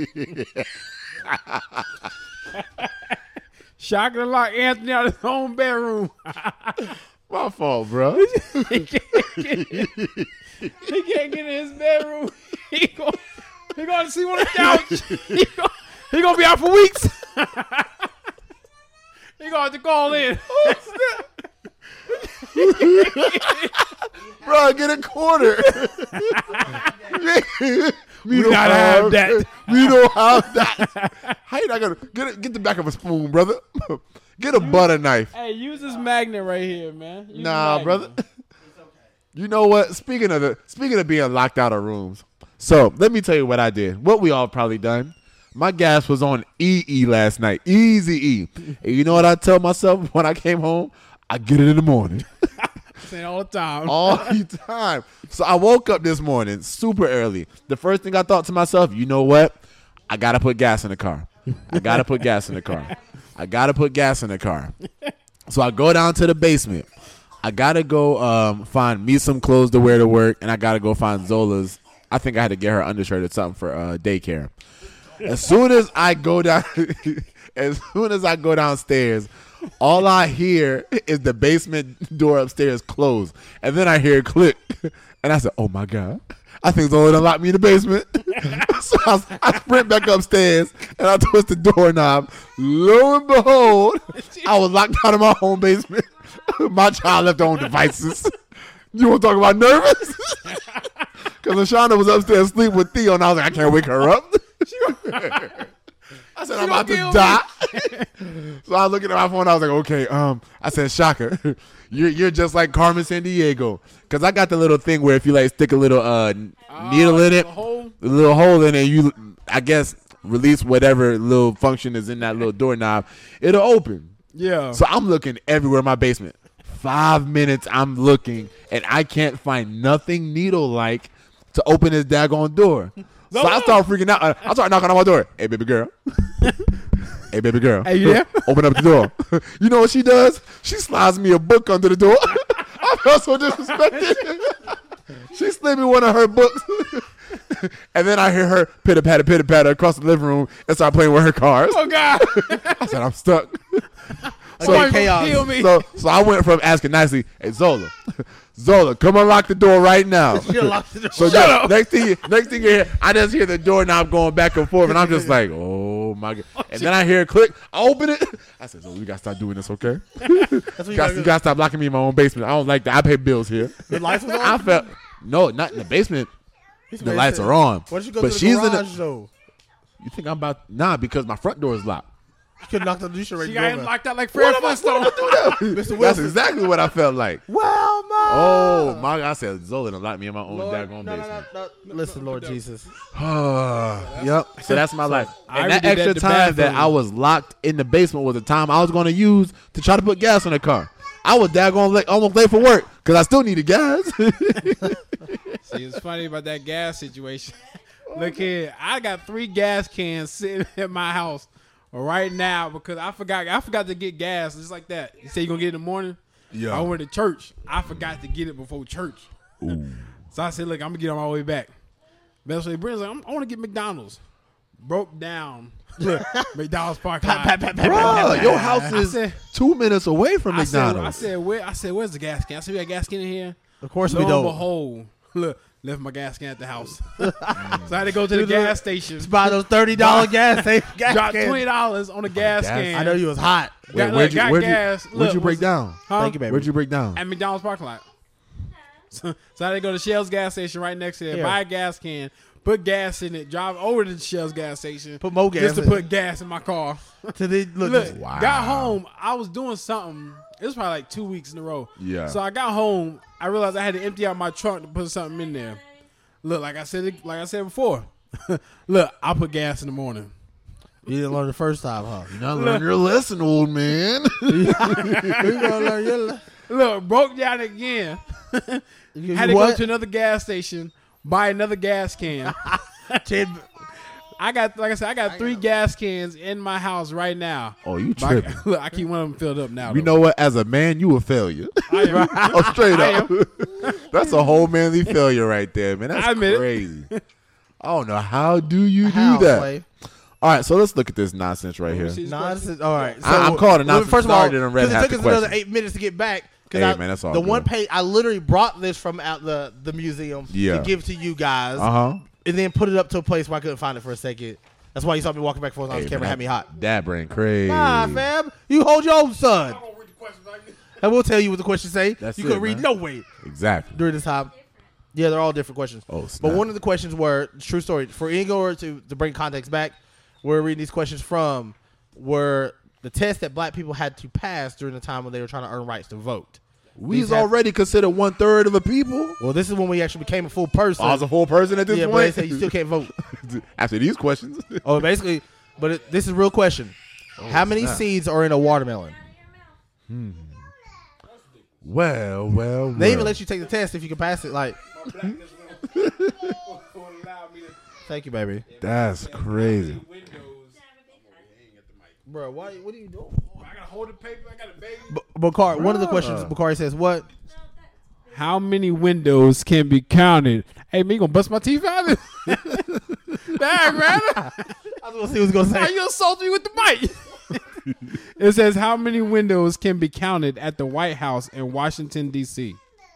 Shocking to lock Anthony out of his own bedroom. My fault, bro. He can't get in his bedroom. He going he going to sleep on the couch. He going he gonna be out for weeks. He gonna have to call in. Bro, get a quarter. we don't have that. We don't have that. How you not gonna get it, get the back of a spoon, brother? Get a butter knife. Hey, use this magnet right here, man. Use Nah, the brother. magnet. You know what? Speaking of the speaking of being locked out of rooms, so let me tell you what I did. What we all probably done. My gas was on E E last night, Easy E. And you know what I tell myself when I came home? I get it in the morning, Saying all the time. all the time. So I woke up this morning super early. The first thing I thought to myself, you know what? I gotta put gas in the car. I gotta put gas in the car. I gotta put gas in the car. So I go down to the basement. I gotta go um, find me some clothes to wear to work, and I gotta go find Zola's. I think I had to get her undershirt or something for uh, daycare. As soon as I go down, as soon as I go downstairs, all I hear is the basement door upstairs close, and then I hear it click, and I said, "Oh my god." I think Zola done locked me in the basement. So I, I sprint back upstairs and I twist the doorknob. Lo and behold, I was locked out of my home basement. My child left her own devices. You want to talk about nervous? Because LaShonda was upstairs asleep with Theo, and I was like, I can't wake her up. I said, I'm about to die. So I was looking at my phone. I was like, okay. Um, I said, Shaka, you're you're just like Carmen Sandiego, because I got the little thing where if you like stick a little uh needle in it, a hole? a little hole in it, you I guess release whatever little function is in that little doorknob, it'll open. Yeah. So I'm looking everywhere in my basement. Five minutes I'm looking, and I can't find nothing needle-like to open this daggone door. So I start freaking out. I start knocking on my door. Hey, baby girl. Hey, baby girl. Hey, you there? Open up the door. You know what she does? She slides me a book under the door. I felt so disrespected. She slid me one of her books. And then I hear her pitter patter, pitter patter across the living room and start playing with her cars. Oh God! I said, I'm stuck. So, Somebody chaos. kill me. So, so I went from asking nicely, hey, Zola, Zola, come unlock the door right now. You locked the door. So yeah, next thing, you, next thing you hear, I just hear the doorknob going back and forth, and I'm just like, oh my God. And then I hear a click. I open it. I said, so we gotta stop doing this, okay? That's what you Got, gotta you do. gotta stop locking me in my own basement. I don't like that. I pay bills here. The lights was on? I felt no, not in the basement. The lights are on. Why don't you go But to the she's in garage, the. though? You think I'm about nah? Because my front door is locked. You could knock the you should She already got go him there. locked out like Fred Flintstone. Mister That's Wilson. exactly what I felt like. Well, ma. Oh my God! I said Zola done locked me in my own Lord, daggone no, no, basement. no, no. Listen, Lord Jesus. Yep. So that's my life. I And that already did extra that time to that bathroom. I was locked in the basement was the time I was going to use to try to put gas in the car. I was daggone late, almost late for work because I still needed gas. See, it's funny about that gas situation. Look here, I got three gas cans sitting at my house right now because I forgot. I forgot to get gas. Just like that. You say you gonna get it in the morning. Yeah. I went to church. I forgot to get it before church. So I said, look, I'm gonna get on my way back. Eventually, Brent's like, I'm, I want to get McDonald's. Broke down. Look, McDonald's parking lot. Bro, your house I is said- two minutes away from I said, McDonald's. I said, where? I said, where's the gas can? I said, we got gas can in here. Of course Lo we and don't. behold, look, left my gas can at the house. So I had to go to the gas station. Buy those thirty dollar gas. They gas Dropped cans. twenty dollars on a gas gas- can. I know you was hot. Wait, got, where'd look, you, got where'd you, gas. where'd Look, you break was- down? Huh? Thank you, baby. Where'd you break down? At McDonald's parking lot. So, so I had to go to Shell's gas station right next to there, Yeah. buy a gas can, put gas in it, drive over to Shell's gas station, Put more gas just to in it. put gas in my car. To the, look, Look, Wow. got home. I was doing something. It was probably like two weeks in a row. Yeah. So I got home. I realized I had to empty out my trunk to put something in there. Look, like I said, like I said before. Look, I put gas in the morning. you didn't learn the first time, huh? You not learn your lesson, old man. you gonna learn your le- Look, broke down again. you, Had to what? go to another gas station, buy another gas can. Ten- I got, like I said, I got three gas cans in my house right now. Oh, you But I, tripping. look, I keep one of them filled up now. You though. know what? As a man, you a failure. I am. Oh, straight I up. That's a whole manly failure right there, man. That's I admit it. crazy. I don't know. How do you How, do that? Slay? All right, so let's look at this nonsense right here. See, Nonsense. All right. So, I- I'm calling it nonsense. First of I all, already done read 'cause it half took the us another question. eight minutes to get back. 'cause Hey, I, man, that's all the good. one page. I literally brought this from out the the museum Yeah. to give to you guys, Uh huh. and then put it up to a place where I couldn't find it for a second. That's why you saw me walking back and forth on the camera. Had me hot. Dad brain crazy. Nah, fam. You hold your own son. I will tell you what the questions say. That's you it, couldn't read man. no way Exactly. during this time. Yeah, they're all different questions. Oh, But snap. one of the questions were true story for Igor to to bring context back. We're reading these questions from were the tests that black people had to pass during the time when they were trying to earn rights to vote. We's These have- already considered one third of the people. Well, this is when we actually became a full person. I was a full person at this yeah, but they point. say you still can't vote. After these questions. Oh, basically, but it, this is a real question. How many snap. seeds are in a watermelon? Well, well, They even well. let you take the test if you can pass it. Like, thank you, baby. That's crazy. Bro, why? What are you doing? I gotta hold the paper. I got a baby. B- Bakari, one of the questions, Bakari says, what? How many windows can be counted? Hey, me gonna bust my teeth out of it. Dang, man. I was going to see what he was going to Why say. you assault me with the mic? It says how many windows can be counted at the White House in Washington, D C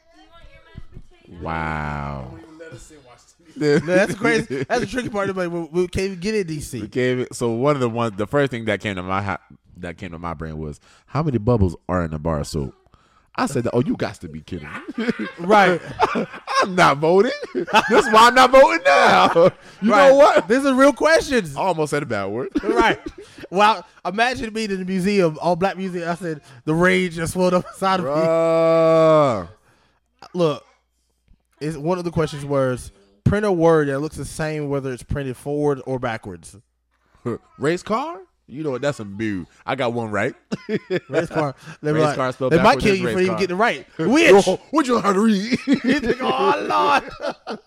Wow. No, that's crazy. That's the tricky part. But we, we can't even get in D C. Okay, so one of the ones, the first thing that came to my ha- that came to my brain was how many bubbles are in a bar of soap. I said, "Oh, you got to be kidding me." Right. I'm not voting. That's why I'm not voting now. You right. know what? These are real questions. I almost said a bad word. Right. Well, imagine being in the museum, all black museum. I said the rage just swelled up inside of me. Bruh. Look, is one of the questions was print a word that looks the same whether it's printed forward or backwards. Race car? You know what? That's a boo. I got one right. Race car. They, Race like, car spelled they might backwards kill is you race for even car. getting it right. Which? Yo, would you learn how to read? You think, oh, Lord.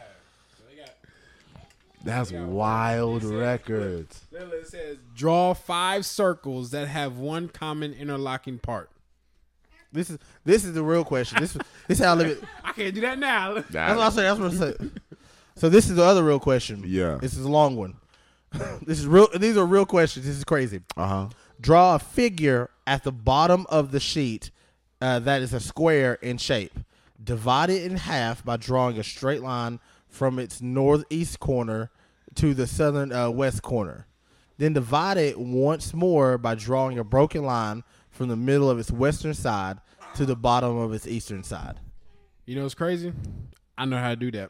That's wild records. It says draw five circles that have one common interlocking part. This is this is the real question. This this is how I live it. I can't do that now. That's what I say. That's what I say. So this is the other real question. Yeah. This is a long one. This is real. These are real questions. This is crazy. Uh huh. Draw a figure at the bottom of the sheet uh, that is a square in shape. Divide it in half by drawing a straight line from its northeast corner to the southern uh, west corner. Then divide it once more by drawing a broken line from the middle of its western side to the bottom of its eastern side. You know what's crazy? I know how to do that.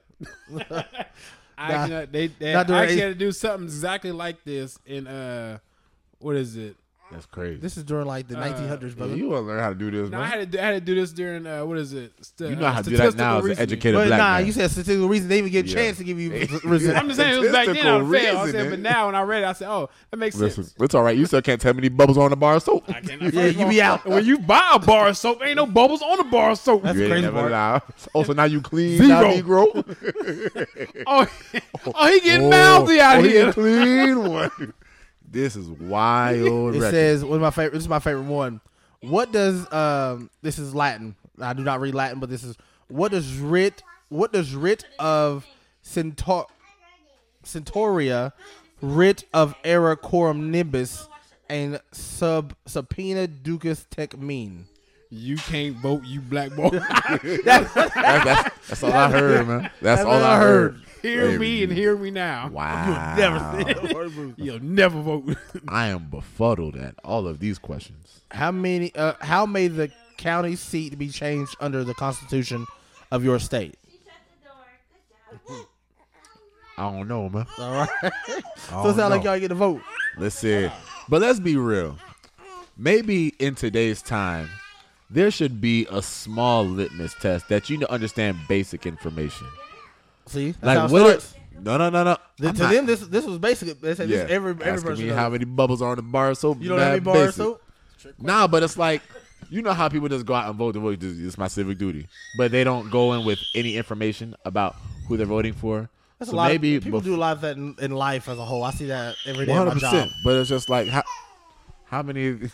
I Nah, actually, they they not doing actually it. had to do something exactly like this in uh, what is it? That's crazy. This is during like the Uh, nineteen hundreds, Yeah, brother. you want to learn how to do this, No, man. I had to do, I had to do this during uh, what is it? St- You know uh, how to do that statistical now as an reasoning. educated But black nah, man. you said statistical reason. They even get a Yeah. chance to give you I'm reason. just saying it was back then. I would fail. I said, Statistical but now when I read it, I said, oh, that makes Listen, sense. it's all right. You still can't tell me any bubbles on the bar of soap. I cannot- Yeah, first of you all, be out. When you buy a bar of soap, ain't no bubbles on the bar of soap. That's You the ain't crazy never part. allowed. Oh, so now you clean Zero. now, Negro? Oh, oh, he getting Oh, mouthy out oh, he here. a clean one. This is wild. It record. says one of my favorite. This is my favorite one. What does um? This is Latin. I do not read Latin, but this is what does writ. What does writ of Centaur, Centauria, writ of era quorum nimbus, and sub subpoena ducus tec mean? You can't vote, you black boy. That's, that's, that's all I heard, man. That's, all I heard. Hear me and hear me now. Wow. Never. You'll never vote. I am befuddled at all of these questions. How many? Uh, how may the county seat be changed under the constitution of your state? She shut the door. Good job. I don't know, man. All right. I So it don't sounds like know. y'all get a vote. Let's see. But let's be real. Maybe in today's time, there should be a small litmus test that you understand basic information. See, that's Like how it what? starts. It, no, no, no, no. Th- I'm to not- them, this this was basically they said yeah. this every every Asking person. me knows. how many bubbles are on the bar of soap. You don't know how many mad bars basic. soap? Nah, but it's like, you know how people just go out and vote. The vote is it's my civic duty, but they don't go in with any information about who they're voting for. That's so a lot. maybe of, people bef- do a lot of that in, in life as a whole. I see that every day at one my hundred job. percent. But it's just like how how many?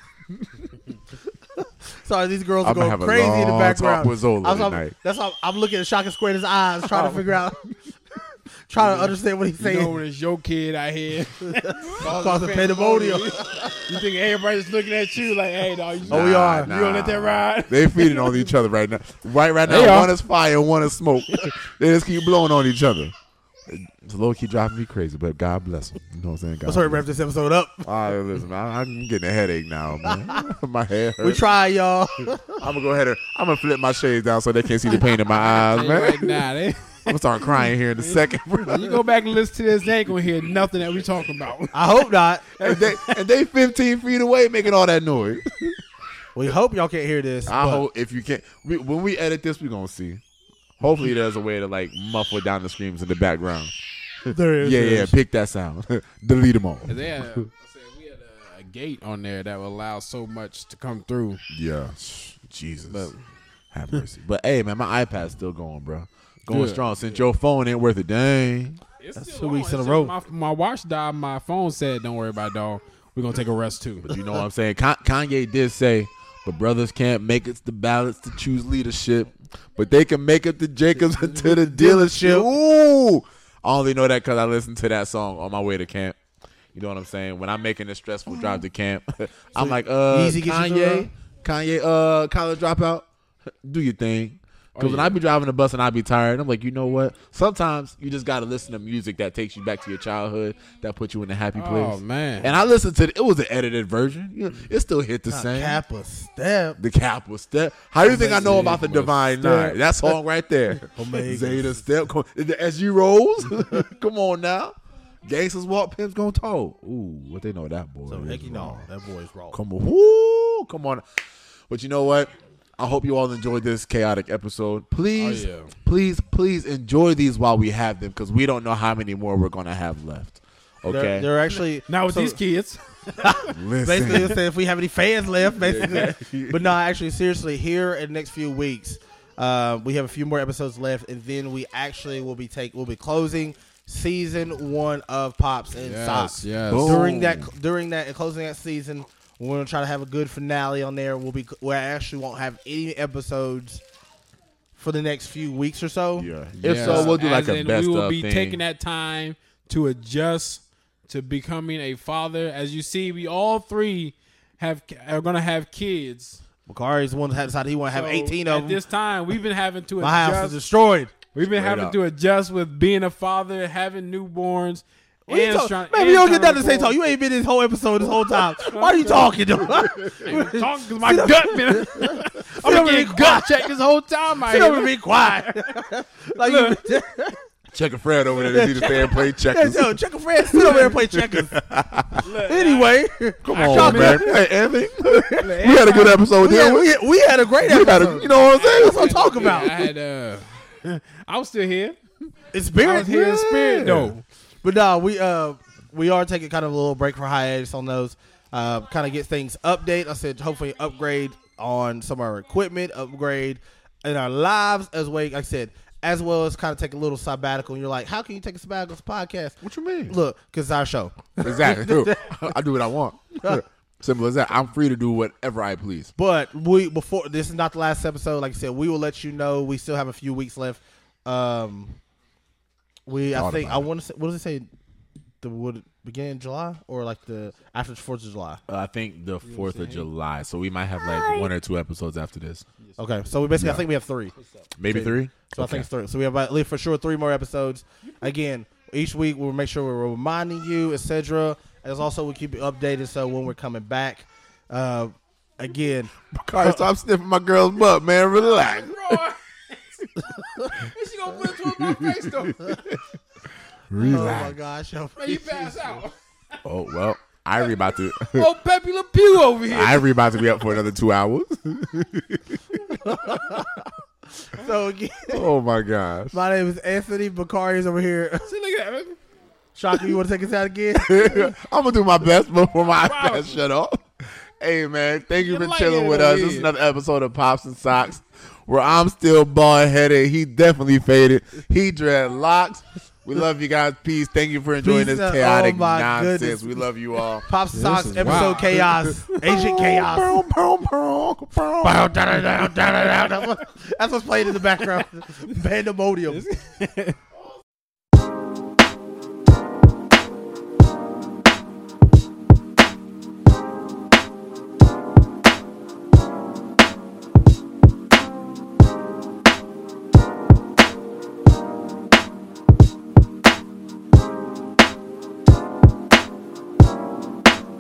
Sorry, these girls are I'm gonna going have a crazy in the long background. talk with Zola I'm- I'm- tonight. that's how I'm looking at Shaka Square's eyes, trying to figure out, trying to understand what he's You saying. know when it's your kid out here. Causing pandemonium. You think everybody's looking at you like, hey, dog, you, Oh, we are. you gonna let that ride? They feeding on each other right now. Right, right They now, are. one is fire, and one is smoke. They just keep blowing on each other. It's low key driving me crazy, but God bless them. You know what I'm saying? God Let's hurry bless wrap this episode up. them. All right, listen, man, I'm getting a headache now, man. My head hurts. We try, y'all. I'm gonna go ahead and I'm gonna flip my shades down so they can't see the pain in my eyes, man. Right now, they, I'm gonna start crying here in a second, bro. you go back and listen to this, they ain't gonna hear nothing that we talking about. I hope not. and, they, and they fifteen feet away making all that noise. We hope y'all can't hear this. I but hope if you can't, we, when we edit this, we gonna see. Hopefully, there's a way to like muffle down the screams in the background. there is. Yeah, there yeah, is. pick that sound. Delete them all. They had, a, I said, we had a, a gate on there that would allow so much to come through. Yeah, Jesus, But- have mercy. But hey, man, my iPad's still going, bro. Going Good. strong. Since your phone ain't worth a dang. It's That's still two weeks on. in a It's row. just My, my watch died. My phone said, "Don't worry about it, dog. We're gonna take a rest too." But you know what I'm saying? Con- Kanye did say, but brothers can't make it to ballots to choose leadership, but they can make it to Jacobs to the dealership. Ooh, I only know that because I listened to that song on my way to camp. You know what I'm saying? When I'm making a stressful drive to camp, I'm like, uh, Yeezy gets you through Kanye, Kanye, uh, college dropout, do your thing. Because Oh, when yeah. I be driving the bus and I be tired, I'm like, you know what? Sometimes you just gotta listen to music that takes you back to your childhood, that puts you in a happy place. Oh man. And I listened to it was an edited version. You know, it still hit the Not same. Kappa step. The cap was step. How do you think I know Omega about the was Divine step. Nine? That song right there. Omega. Zeta step. Come- The S G Rose. Come on now. Gangsters walk, pimps gon' talk. Ooh, what they know that boy. So is heck, you know wrong. that boy's wrong. Come on. Woo, come on. But you know what? I hope you all enjoyed this chaotic episode. Please, Oh, yeah. please, please enjoy these while we have them because we don't know how many more we're going to have left. Okay? They're, they're actually Now with so these kids. Listen. basically it said if we have any fans left, basically. But no, actually, seriously, here in the next few weeks, uh, we have a few more episodes left, and then we actually will be take we'll be closing season one of Pops and Yes, Socks. yes. Boom. During that, during that, and closing that season, we're gonna try to have a good finale on there. We'll be, we actually won't have any episodes for the next few weeks or so. Yeah. If Yes. so, we'll do like As a in, best we will of be thing. taking that time to adjust to becoming a father. As you see, we all three have are gonna have kids. Makari's the one that decided he want to have So, eighteen at of them. this time. We've been having to My house is adjust. destroyed. We've been Straight having up. to adjust with being a father, having newborns. What you and talk- trying- Man, and you don't trying get nothing to say. record. Talk. You ain't been this whole episode this whole time. Why are you talking? Though? Talking because my gut been. over I'm there getting gut checked this whole time. I Sit over and be quiet. like you, Check a Fred over there to see the fan play checkers. yo, check a friend. Sit over there and play checkers. Anyway, Come I on, tried man. to- Hey, Anthony. we had a good episode we there. had, we, had, we had a great We had episode. a, you know what I'm saying? That's what I'm talking about. I had. Uh, I was still here. It's I spirit. was here in spirit though. But no, we uh we are taking kind of a little break for hiatus on those. Uh, kind of get things update. I said hopefully upgrade on some of our equipment, upgrade in our lives as well. Like I said, as well as kind of take a little sabbatical. And you're like, how can you take a sabbatical podcast? What you mean? Look, because it's our show. Exactly. True. I do what I want. Simple as that. I'm free to do whatever I please. But we before this is not the last episode. Like I said, we will let you know. We still have a few weeks left. Um, we I Thought think about I it. want to say what does it say? The would it begin in July or like the after the Fourth of July? Uh, I think the fourth of July. So we might have like one or two episodes after this. Okay, so we basically I Yeah. think we have three. Maybe three? So I think it's three. So we have at least for sure three more episodes. Again, each week we'll make sure we're reminding you, et cetera. As also we keep you updated. So when we're coming back, uh, again, Carl, stop sniffing my girl's butt, man. Relax. She gonna put it to my face though. oh my Relax. gosh, yo. Man, you pass out. Oh, well. Ivory about to Oh, Pepe Le Pew over here. Ivory about to be up for another two hours. So again, Oh my gosh. my name is Anthony. Bakari is over here. See, look at that. Man. Shaka, you want to take us out again? I'm gonna do my best before my Wow. iPad shut off. Hey man, thank you You're for light chilling headed with over us. This is here. another episode of Pops and Socks, where I'm still bald headed. He definitely faded. He dread locks. We love you guys. Peace. Thank you for enjoying Peace this out. chaotic Oh, my nonsense. goodness. We love you all. Pop Socks is episode wild. chaos, Agent Chaos. Boom, boom, boom, boom. Bow, da, da, da, da, da, da. That's what- That's what's playing in the background. Pandemonium.